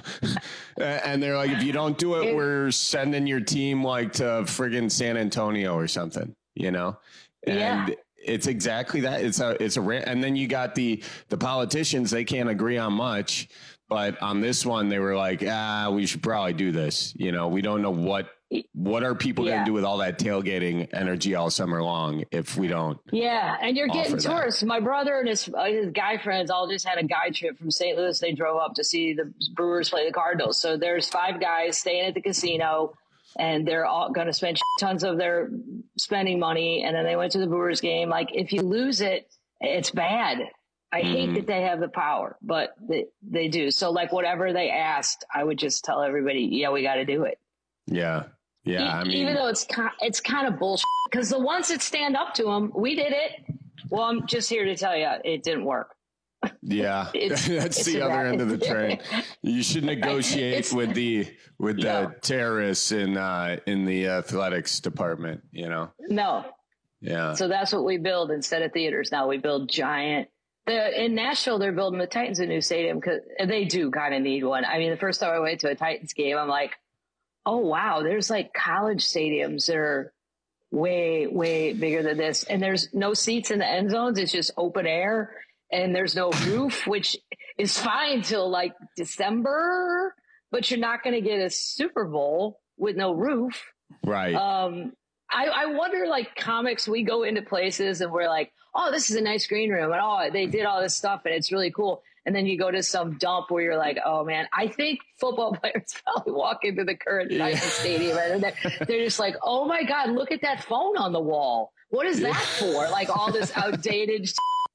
and they're like, if you don't do it, we're sending your team like to friggin' San Antonio or something. You know, and it's exactly that. It's a and then you got the politicians. They can't agree on much. But on this one, they were like, we should probably do this. You know, we don't know what are people going to do with all that tailgating energy all summer long if we don't. Yeah. And you're getting tourists. My brother and his guy friends all just had a guy trip from St. Louis. They drove up to see the Brewers play the Cardinals. So there's 5 guys staying at the casino and they're all going to spend tons of their spending money. And then they went to the Brewers game. Like if you lose it, it's bad. I hate that they have the power, but they do. So like whatever they asked, I would just tell everybody, yeah, we got to do it. Yeah. Yeah. I mean, even though it's kind of bullshit because the ones that stand up to them, we did it. Well, I'm just here to tell you it didn't work. Yeah. That's the other end of the train. You should negotiate with the terrorists in the athletics department, you know? No. Yeah. So that's what we build instead of theaters. Now we build giant. In Nashville, they're building the Titans a new stadium because they do kind of need one. I mean, the first time I went to a Titans game, I'm like, oh, wow, there's like college stadiums that are way, way bigger than this. And there's no seats in the end zones. It's just open air and there's no roof, which is fine till like December, but you're not going to get a Super Bowl with no roof. Right. I wonder, like comics, we go into places and we're like, oh, this is a nice green room. And oh, they did all this stuff and it's really cool. And then you go to some dump where you're like, oh man, I think football players probably walk into the current Titans stadium and they're just like, oh my God, look at that phone on the wall. What is that for? Like all this outdated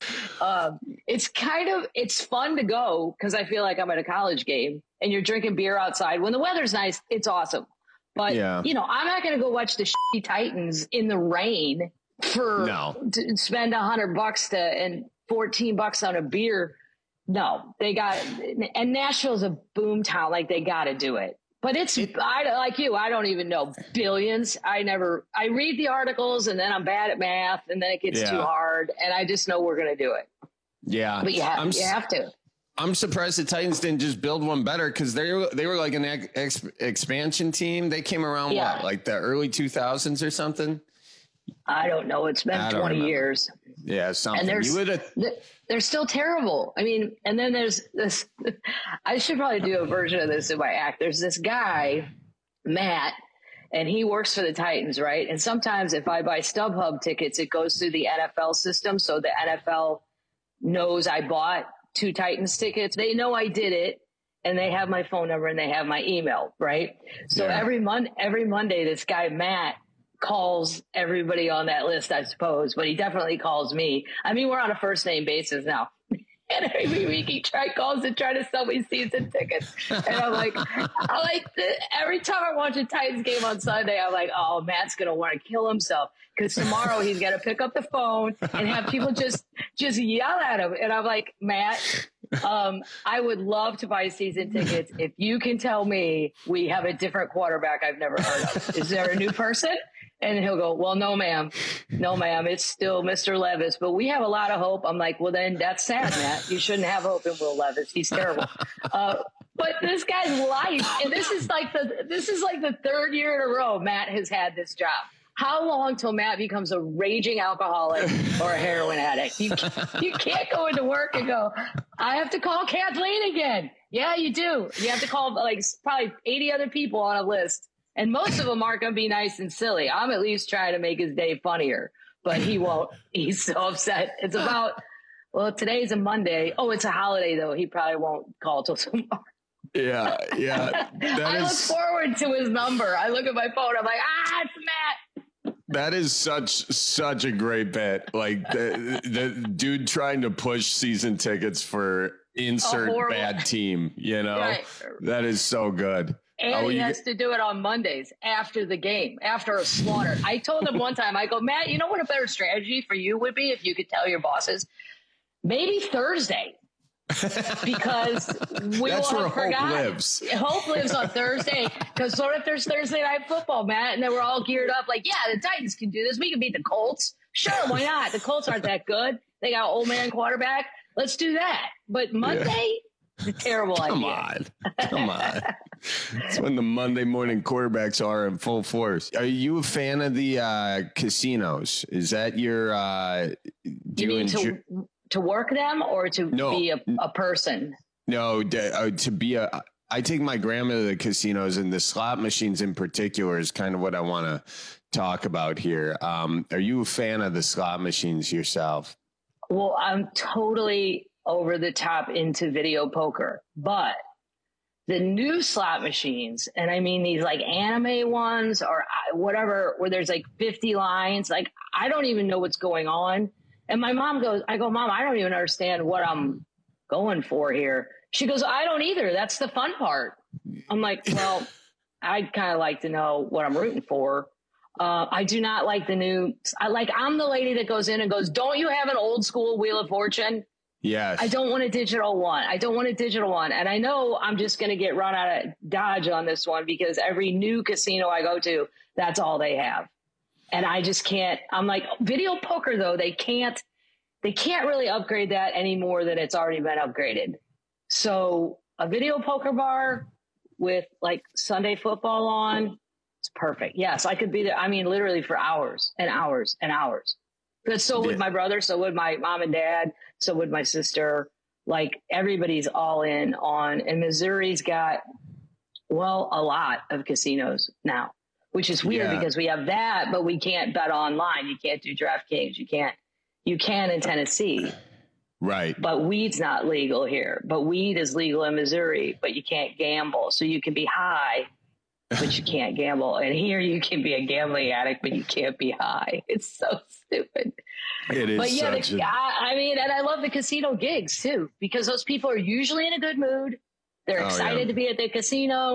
it's fun to go because I feel like I'm at a college game and you're drinking beer outside. When the weather's nice, it's awesome. But, I'm not going to go watch the shitty Titans in the rain to spend $100 and $14 on a beer. No, and Nashville's a boom town. Like, they got to do it. But I don't even know billions. I read the articles, and then I'm bad at math, and then it gets too hard. And I just know we're going to do it. Yeah. But you have to. I'm surprised the Titans didn't just build one better, because they were like an expansion team. They came around like the early 2000s or something. I don't know. It's been 20 years. Yeah, something. And they're still terrible. I mean, and then there's this. I should probably do a version of this in my act. There's this guy, Matt, and he works for the Titans, right? And sometimes if I buy StubHub tickets, it goes through the NFL system, so the NFL knows I bought 2 Titans tickets. They know I did it, and they have my phone number and they have my email, right? So every Monday, this guy Matt calls everybody on that list, I suppose, but he definitely calls me. I mean, we're on a first name basis now. And every week he calls to try to sell me season tickets. And I'm like, every time I watch a Titans game on Sunday, I'm like, oh, Matt's going to want to kill himself, because tomorrow he's got to pick up the phone and have people just yell at him. And I'm like, Matt, I would love to buy season tickets if you can tell me we have a different quarterback I've never heard of. Is there a new person? And he'll go, well, no, ma'am. It's still Mr. Levis, but we have a lot of hope. I'm like, well, then that's sad, Matt. You shouldn't have hope in Will Levis. He's terrible. But this guy's life, and this is like the third year in a row Matt has had this job. How long till Matt becomes a raging alcoholic or a heroin addict? You can't go into work and go, I have to call Kathleen again. Yeah, you do. You have to call like probably 80 other people on a list. And most of them aren't going to be nice and silly. I'm at least trying to make his day funnier, but he won't. He's so upset. It's about, well, today's a Monday. Oh, it's a holiday, though. He probably won't call till tomorrow. Yeah. I look forward to his number. I look at my phone. I'm like, it's Matt. That is such a great bet. Like the dude trying to push season tickets for insert bad team, Right. That is so good. And he has to do it on Mondays after the game, after a slaughter. I told him one time, I go, Matt, you know what a better strategy for you would be if you could tell your bosses? Maybe Thursday. Because we That's will where have forgotten. Hope lives. Hope lives on Thursday. Because what if there's Thursday Night Football, Matt? And then we're all geared up like, yeah, the Titans can do this. We can beat the Colts. Sure, why not? The Colts aren't that good. They got an old man quarterback. Let's do that. But Monday, it's a terrible idea. Come on. It's when the Monday morning quarterbacks are in full force. Are you a fan of the casinos? Is that your to work them or to be a person? No, to be I take my grandma to the casinos, and the slot machines in particular is kind of what I want to talk about here. Are you a fan of the slot machines yourself? Well, I'm totally over the top into video poker, but the new slot machines, and I mean these like anime ones or whatever, where there's like 50 lines, like I don't even know what's going on. And my mom goes, Mom, I don't even understand what I'm going for here. She goes, I don't either. That's the fun part. I'm like, well, I'd kind of like to know what I'm rooting for. I do not like the new, I'm the lady that goes in and goes, don't you have an old school Wheel of Fortune? Yes. I don't want a digital one. And I know I'm just going to get run out of Dodge on this one, because every new casino I go to, that's all they have. And I just can't. I'm like, video poker, though, they can't really upgrade that any more than it's already been upgraded. So a video poker bar with like Sunday football on, it's perfect. Yes, I could be there. I mean, literally for hours and hours and hours. But so would my brother. So would my mom and dad. So would my sister. Like, everybody's all in on. And Missouri's got, well, a lot of casinos now, which is weird because we have that, but we can't bet online. You can't do DraftKings. You can in Tennessee. Right. But weed's not legal here. But weed is legal in Missouri, but you can't gamble. So you can be high, but you can't gamble. And here you can be a gambling addict, but you can't be high. It's so stupid. It is. But yeah, I mean, and I love the casino gigs too, because those people are usually in a good mood. They're excited to be at the casino.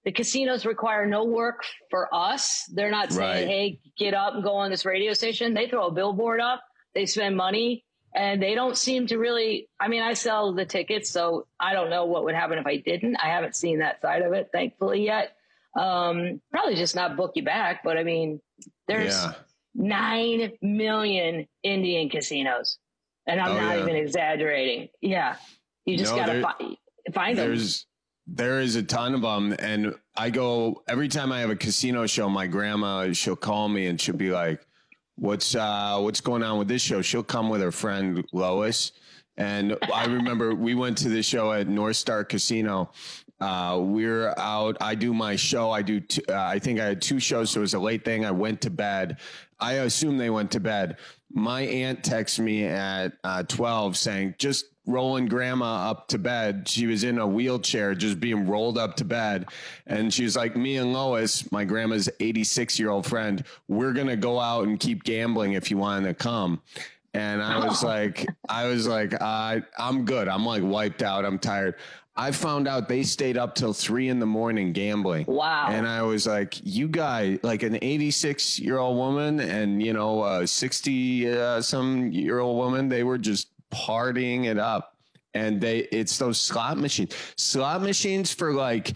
The casinos require no work for us. They're not saying, hey, get up and go on this radio station. They throw a billboard up. They spend money, and they don't seem to really – I mean, I sell the tickets, so I don't know what would happen if I didn't. I haven't seen that side of it, thankfully, yet. Probably just not book you back, but, I mean, there's 9 million Indian casinos, and I'm not even exaggerating. Yeah. You just got to find them. There is a ton of them. And I go every time I have a casino show, my grandma, she'll call me and she'll be like, what's going on with this show? She'll come with her friend Lois. And I remember we went to this show at North Star Casino. We're out. I do my show. I think I had 2 shows. So it was a late thing. I went to bed. I assume they went to bed. My aunt texted me at 12 saying, just rolling grandma up to bed. She was in a wheelchair, just being rolled up to bed. And she was like, me and Lois, my grandma's 86-year-old friend, we're going to go out and keep gambling if you want to come. And I was like, I'm good. I'm like wiped out. I'm tired. I found out they stayed up till 3 a.m. gambling. Wow. And I was like, you guys, like an 86-year-old woman and, a 60-some-year-old woman, they were just partying it up. And it's those slot machines for like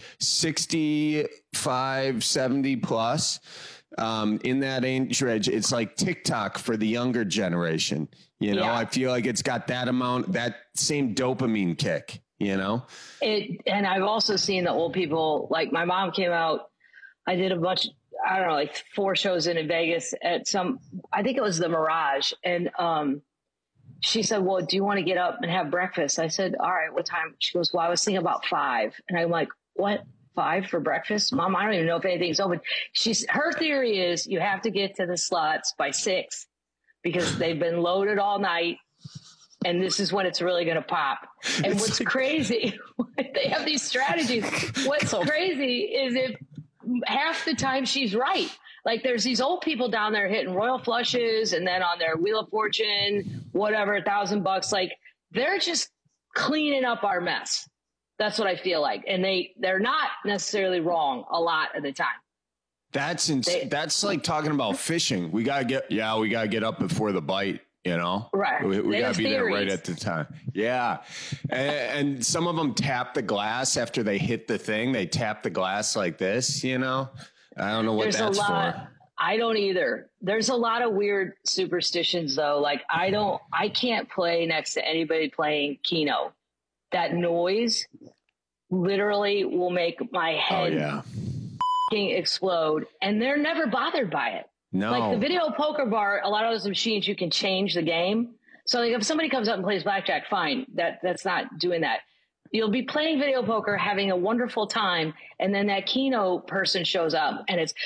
65, 70 plus. In that age range, it's like TikTok for the younger generation. I feel like it's got that same dopamine kick, And I've also seen the old people, like my mom came out, I did a bunch, I don't know, like 4 shows in Vegas at I think it was the Mirage. And, she said, well, do you want to get up and have breakfast? I said, all right, what time? She goes, well, I was thinking about 5. And I'm like, what? 5 for breakfast? Mom, I don't even know if anything's open. Her theory is you have to get to the slots by 6 because they've been loaded all night. And this is when it's really going to pop. And what's crazy, they have these strategies. What's crazy is if half the time she's right. Like there's these old people down there hitting royal flushes and then on their Wheel of Fortune, whatever, $1,000. Like they're just cleaning up our mess. That's what I feel like. And they're not necessarily wrong a lot of the time. That's like talking about fishing. We gotta get up before the bite. Right. We got to be there right at the time. Yeah. And some of them tap the glass after they hit the thing. They tap the glass like this, I don't know what that's for. I don't either. There's a lot of weird superstitions though. Like I can't play next to anybody playing Keno. That noise literally will make my head explode. And they're never bothered by it. No. Like the video poker bar, a lot of those machines, you can change the game. So like if somebody comes up and plays blackjack, fine. That's not doing that. You'll be playing video poker, having a wonderful time, and then that Keno person shows up and it's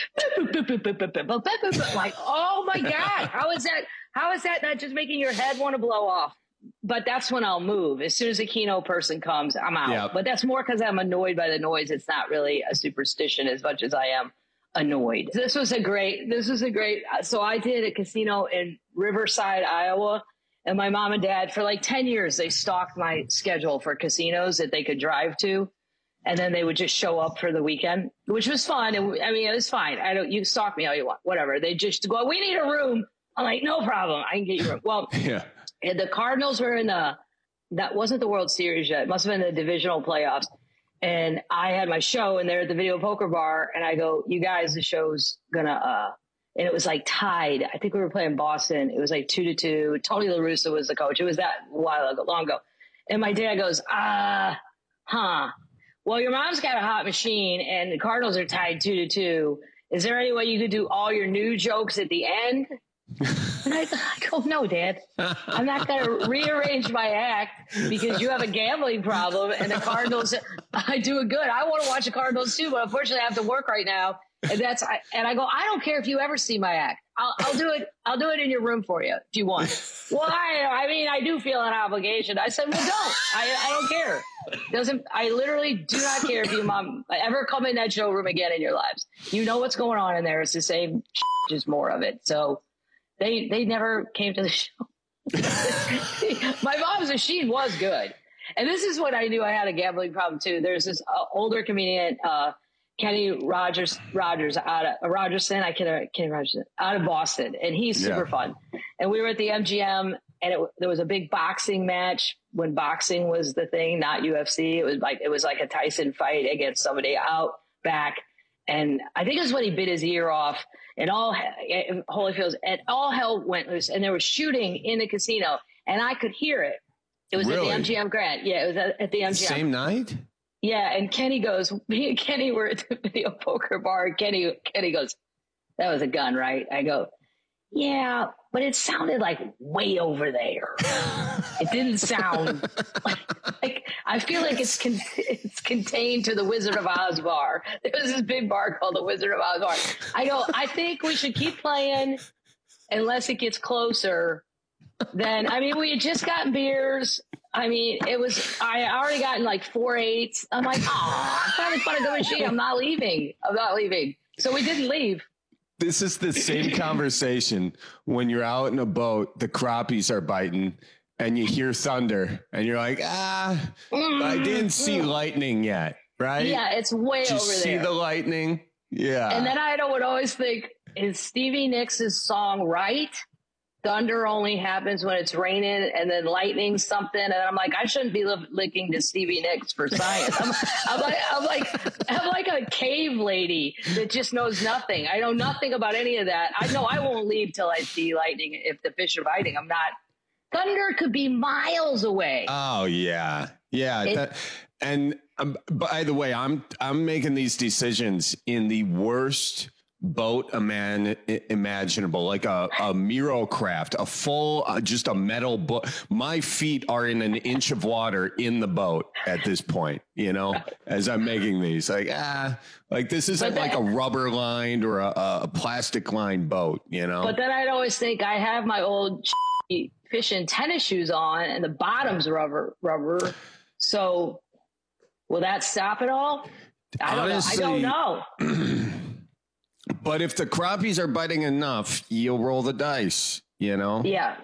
like, oh my God, how is that not just making your head want to blow off? But that's when I'll move. As soon as a Keno person comes, I'm out. Yep. But that's more because I'm annoyed by the noise. It's not really a superstition as much as I am annoyed. This was a great, so I did a casino in Riverside, Iowa, and my mom and dad for like 10 years, they stalked my schedule for casinos that they could drive to. And then they would just show up for the weekend, which was fun. And it was fine. You stalk me all you want, whatever. They just go, we need a room. I'm like, no problem. I can get you a room. Well, the Cardinals were that wasn't the World Series yet. It must've been the divisional playoffs. And I had my show and they're at the video poker bar and I go, you guys, the show's gonna, and it was like tied. I think we were playing Boston. It was like 2-2. Tony La Russa was the coach. It was that long ago. And my dad goes, well, your mom's got a hot machine and the Cardinals are tied 2-2. Is there any way you could do all your new jokes at the end? And I go, no, Dad, I'm not going to rearrange my act because you have a gambling problem and the Cardinals, I do it good. I want to watch the Cardinals too, but unfortunately I have to work right now. And I go, I don't care if you ever see my act. I'll do it. I'll do it in your room for you if you want. Well, I do feel an obligation. I said, well, don't. I don't care. I literally do not care if you mom ever come in that showroom again in your lives. You know what's going on in there. It's the same, just more of it. So they never came to the show. My mom's machine was good. And this is when I knew I had a gambling problem too. There's this older comedian, Kenny Rogerson out of Boston, and he's super fun. And we were at the MGM, and there was a big boxing match when boxing was the thing, not UFC. It was like a Tyson fight against somebody out back, and I think it was when he bit his ear off, and Holyfield's, and all hell went loose, and there was shooting in the casino, and I could hear it. It was really? at the MGM Grand. Yeah, it was at the MGM. Same night? Yeah, and Kenny goes, me and Kenny were at the video poker bar. Kenny goes, that was a gun, right? I go, yeah, but it sounded like way over there. It didn't sound like I feel like it's contained to the Wizard of Oz bar. There was this big bar called the Wizard of Oz bar. I go, I think we should keep playing unless it gets closer. Then, I mean, we had just gotten beers. I mean, I already gotten like 4 8s. I'm like, I'm having fun at the machine. I'm not leaving. So we didn't leave. This is the same conversation when you're out in a boat, the crappies are biting, and you hear thunder, and you're like, I didn't see lightning yet, right? Yeah, it's way over there. See the lightning? Yeah. And then I would always think, is Stevie Nicks' song right? Thunder only happens when it's raining, and then lightning something. And I'm like, I shouldn't be looking to Stevie Nicks for science. I'm like a cave lady that just knows nothing. I know nothing about any of that. I know I won't leave till I see lightning. If the fish are biting, I'm not. Thunder could be miles away. Oh yeah. Yeah. And by the way, I'm making these decisions in the worst boat imaginable, like a Miro craft, a full, just a metal boat. My feet are in an inch of water in the boat at this point, as I'm making these, like this isn't like a rubber lined or a plastic lined boat, But then I'd always think I have my old fishing tennis shoes on and the bottom's rubber. So will that stop it all? Honestly, I don't know. But if the crappies are biting enough, you'll roll the dice, Yeah.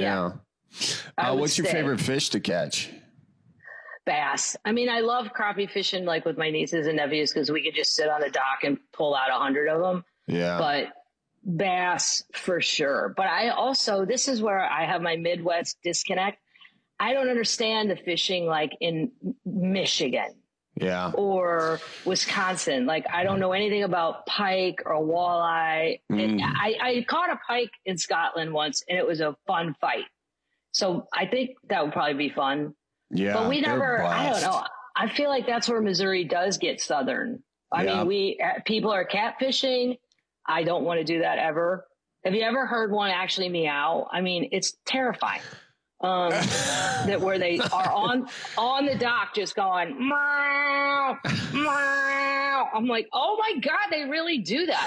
What's your favorite fish to catch? Bass. I mean, I love crappie fishing, like with my nieces and nephews, because we could just sit on the dock and pull out 100 of them. Yeah. But bass for sure. But this is where I have my Midwest disconnect. I don't understand the fishing like in Michigan. Yeah. Or Wisconsin. Like, I don't know anything about pike or walleye. And I caught a pike in Scotland once, and it was a fun fight. So I think that would probably be fun. Yeah. But we never, I don't know. I feel like that's where Missouri does get southern. I mean, people are catfishing. I don't want to do that ever. Have you ever heard one actually meow? I mean, it's terrifying. That where they are on the dock just going meow, meow. I'm like, oh my God, they really do that.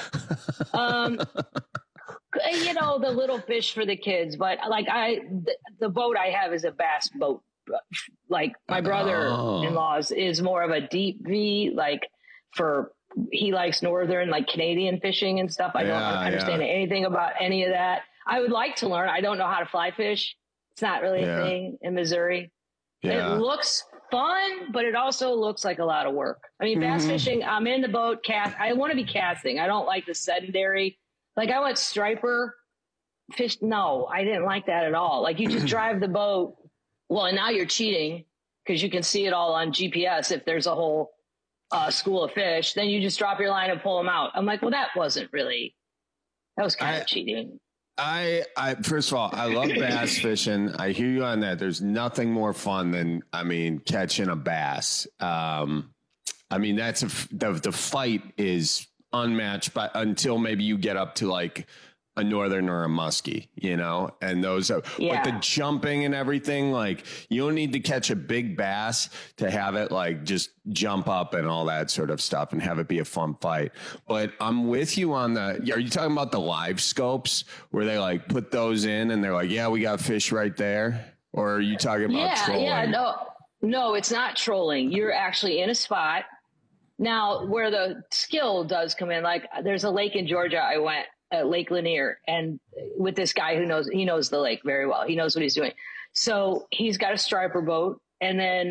The little fish for the kids, but like the boat I have is a bass boat. Like my brother-in-law's is more of a deep V, like he likes northern, like Canadian fishing and stuff. I don't understand anything about any of that. I would like to learn. I don't know how to fly fish. It's not really a thing in Missouri. Yeah. It looks fun, but it also looks like a lot of work. I mean, bass fishing, I'm in the boat, I want to be casting. I don't like the sedentary. Like, I went striper fish. No, I didn't like that at all. Like, you just drive the boat. Well, and now you're cheating because you can see it all on GPS if there's a whole school of fish. Then you just drop your line and pull them out. I'm like, well, that was kind of cheating. First of all, I love bass fishing. I hear you on that. There's nothing more fun than, catching a bass. That's the fight is unmatched, but until maybe you get up to like a northern or a muskie, and those are like the jumping and everything. Like, you don't need to catch a big bass to have it like just jump up and all that sort of stuff and have it be a fun fight. But I'm with you on are you talking about the live scopes where they like put those in and they're like, yeah, we got fish right there? Or are you talking about trolling? Yeah, no, it's not trolling. You're actually in a spot. Now, where the skill does come in, like there's a lake in Georgia I went at Lake Lanier, and with this guy who knows the lake very well. He knows what he's doing. So he's got a striper boat, and then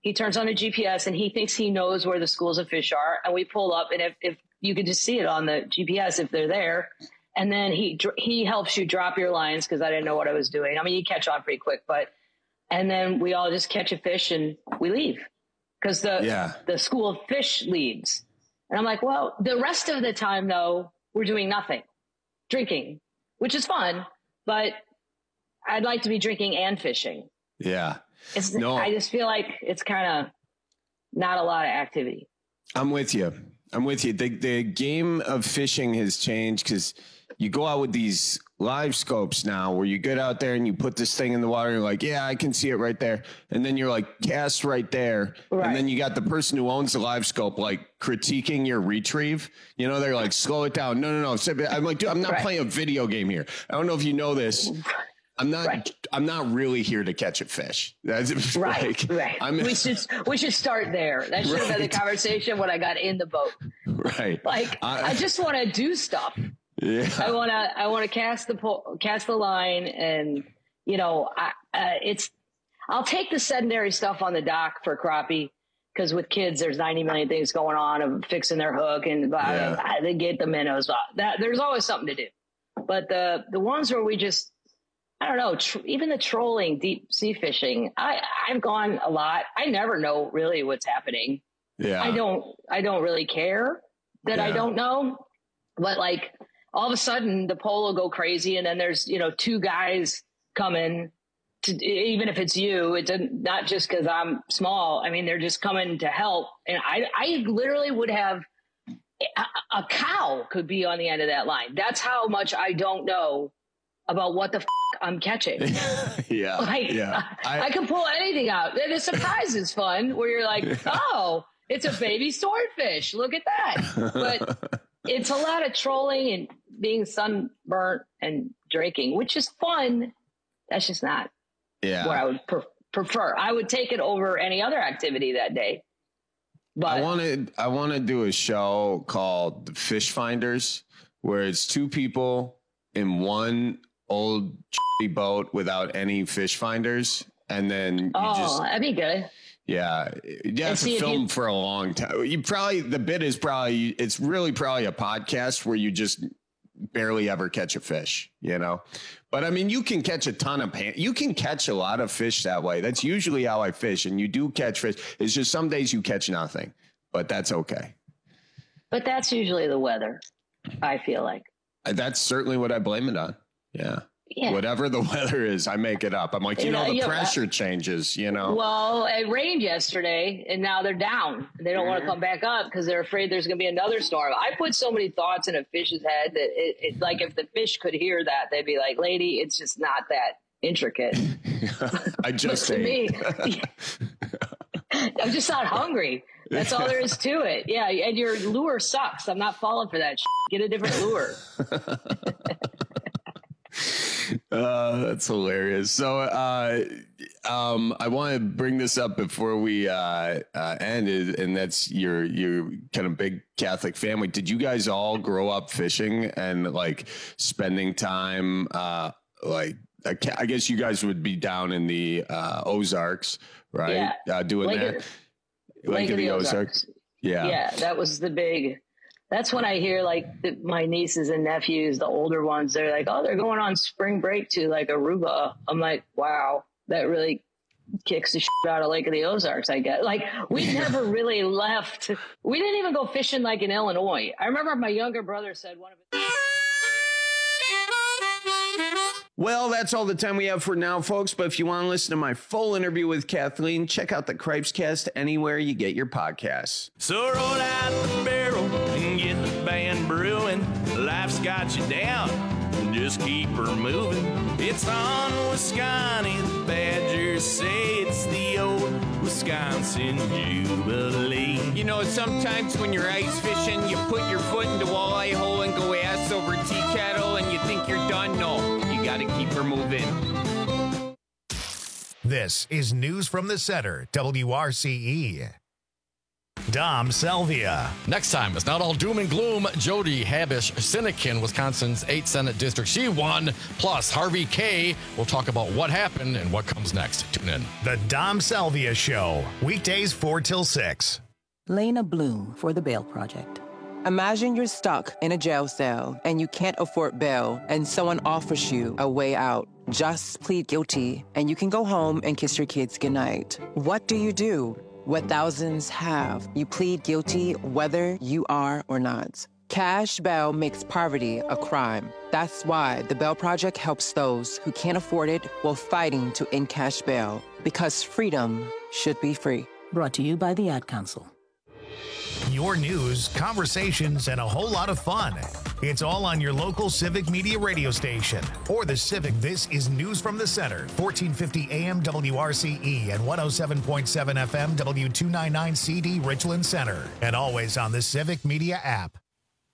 he turns on a GPS and he thinks he knows where the schools of fish are. And we pull up, and if you could just see it on the GPS if they're there. And then he helps you drop your lines because I didn't know what I was doing. I mean, you catch on pretty quick, and then we all just catch a fish and we leave because the school of fish leaves. And I'm like, well, the rest of the time, though, we're doing nothing, drinking, which is fun, but I'd like to be drinking and fishing. Yeah. I just feel like it's kind of not a lot of activity. I'm with you. The game of fishing has changed because you go out with these live scopes now where you get out there and you put this thing in the water. And you're like, yeah, I can see it right there. And then you're like, cast right there. Right. And then you got the person who owns the live scope, like critiquing your retrieve. You know, they're like, slow it down. No. I'm like, dude, I'm not playing a video game here. I don't know if you know this. I'm not really here to catch a fish. That's right. We should start there. That should have been the conversation when I got in the boat. Right. Like I just want to do stuff. Yeah. I want to cast the line, and I'll take the sedentary stuff on the dock for crappie because with kids there's 90 million things going on of fixing their hook and they get the minnows. There's always something to do. But the ones where we just I don't know, even the trolling, deep sea fishing, I've gone a lot. I never know really what's happening. Yeah. I don't really care that I don't know, but like all of a sudden the pole will go crazy. And then there's, two guys coming to, even if it's you, it doesn't, not just cause I'm small. I mean, they're just coming to help. And I literally would have a cow could be on the end of that line. That's how much I don't know about what the I'm catching. I can pull anything out. And the surprise is fun where you're like, oh, it's a baby swordfish. Look at that. But it's a lot of trolling and being sunburnt and drinking, which is fun. That's just not what I would prefer. I would take it over any other activity that day. But I want to do a show called The Fish Finders, where it's two people in one old boat without any fish finders, and then that'd be good. Yeah, you have to film for a long time. The bit is it's really probably a podcast where you just barely ever catch a fish, But I mean, you can catch you can catch a lot of fish that way. That's usually how I fish, and you do catch fish. It's just some days you catch nothing, but that's okay. But that's usually the weather, I feel like. That's certainly what I blame it on. Yeah. Whatever the weather is, I make it up. I'm like, the pressure changes, Well, it rained yesterday and now they're down. They don't want to come back up because they're afraid there's going to be another storm. I put so many thoughts in a fish's head that it's like if the fish could hear that, they'd be like, lady, it's just not that intricate. I just to me, I'm just not hungry. That's all there is to it. Yeah. And your lure sucks. I'm not falling for that shit. Get a different lure. That's hilarious. So I want to bring this up before we end, and that's your kind of big Catholic family. Did you guys all grow up fishing and like spending time? I guess you guys would be down in the Ozarks, right? Yeah. Doing Lake of the Ozarks. Yeah, that was the big. That's when I hear like my nieces and nephews, the older ones, they're like, oh, they're going on spring break to like Aruba. I'm like, wow, that really kicks the shit out of Lake of the Ozarks, I guess. Like we never really left. We didn't even go fishing like in Illinois. I remember my younger brother said one of his. Well, that's all the time we have for now, folks. But if you want to listen to my full interview with Kathleen, check out the Cripescast anywhere you get your podcasts. So roll out the barrel and get the band brewing. Life's got you down, just keep her moving. It's on Wisconsin, the Badgers say it's the old Wisconsin Jubilee. Sometimes when you're ice fishing, you put your foot in the walleye hole and go ass over tea kettle and you think you're done. No, you got to keep her moving. This is News from the Center, WRCE. Dom Selvia. Next time, it's not all doom and gloom. Jody Habish Sinekin, Wisconsin's 8th Senate District. She won. Plus, Harvey K. will talk about what happened and what comes next. Tune in. The Dom Selvia Show. Weekdays 4 till 6. Lena Bloom for the Bail Project. Imagine you're stuck in a jail cell and you can't afford bail and someone offers you a way out. Just plead guilty and you can go home and kiss your kids goodnight. What do? What thousands have. You plead guilty whether you are or not. Cash bail makes poverty a crime. That's why the Bail Project helps those who can't afford it while fighting to end cash bail. Because freedom should be free. Brought to you by the Ad Council. Your news, conversations, and a whole lot of fun. It's all on your local Civic Media radio station or the Civic. This is News from the Center, 1450 AM WRCE and 107.7 FM W299CD Richland Center, and always on the Civic Media app.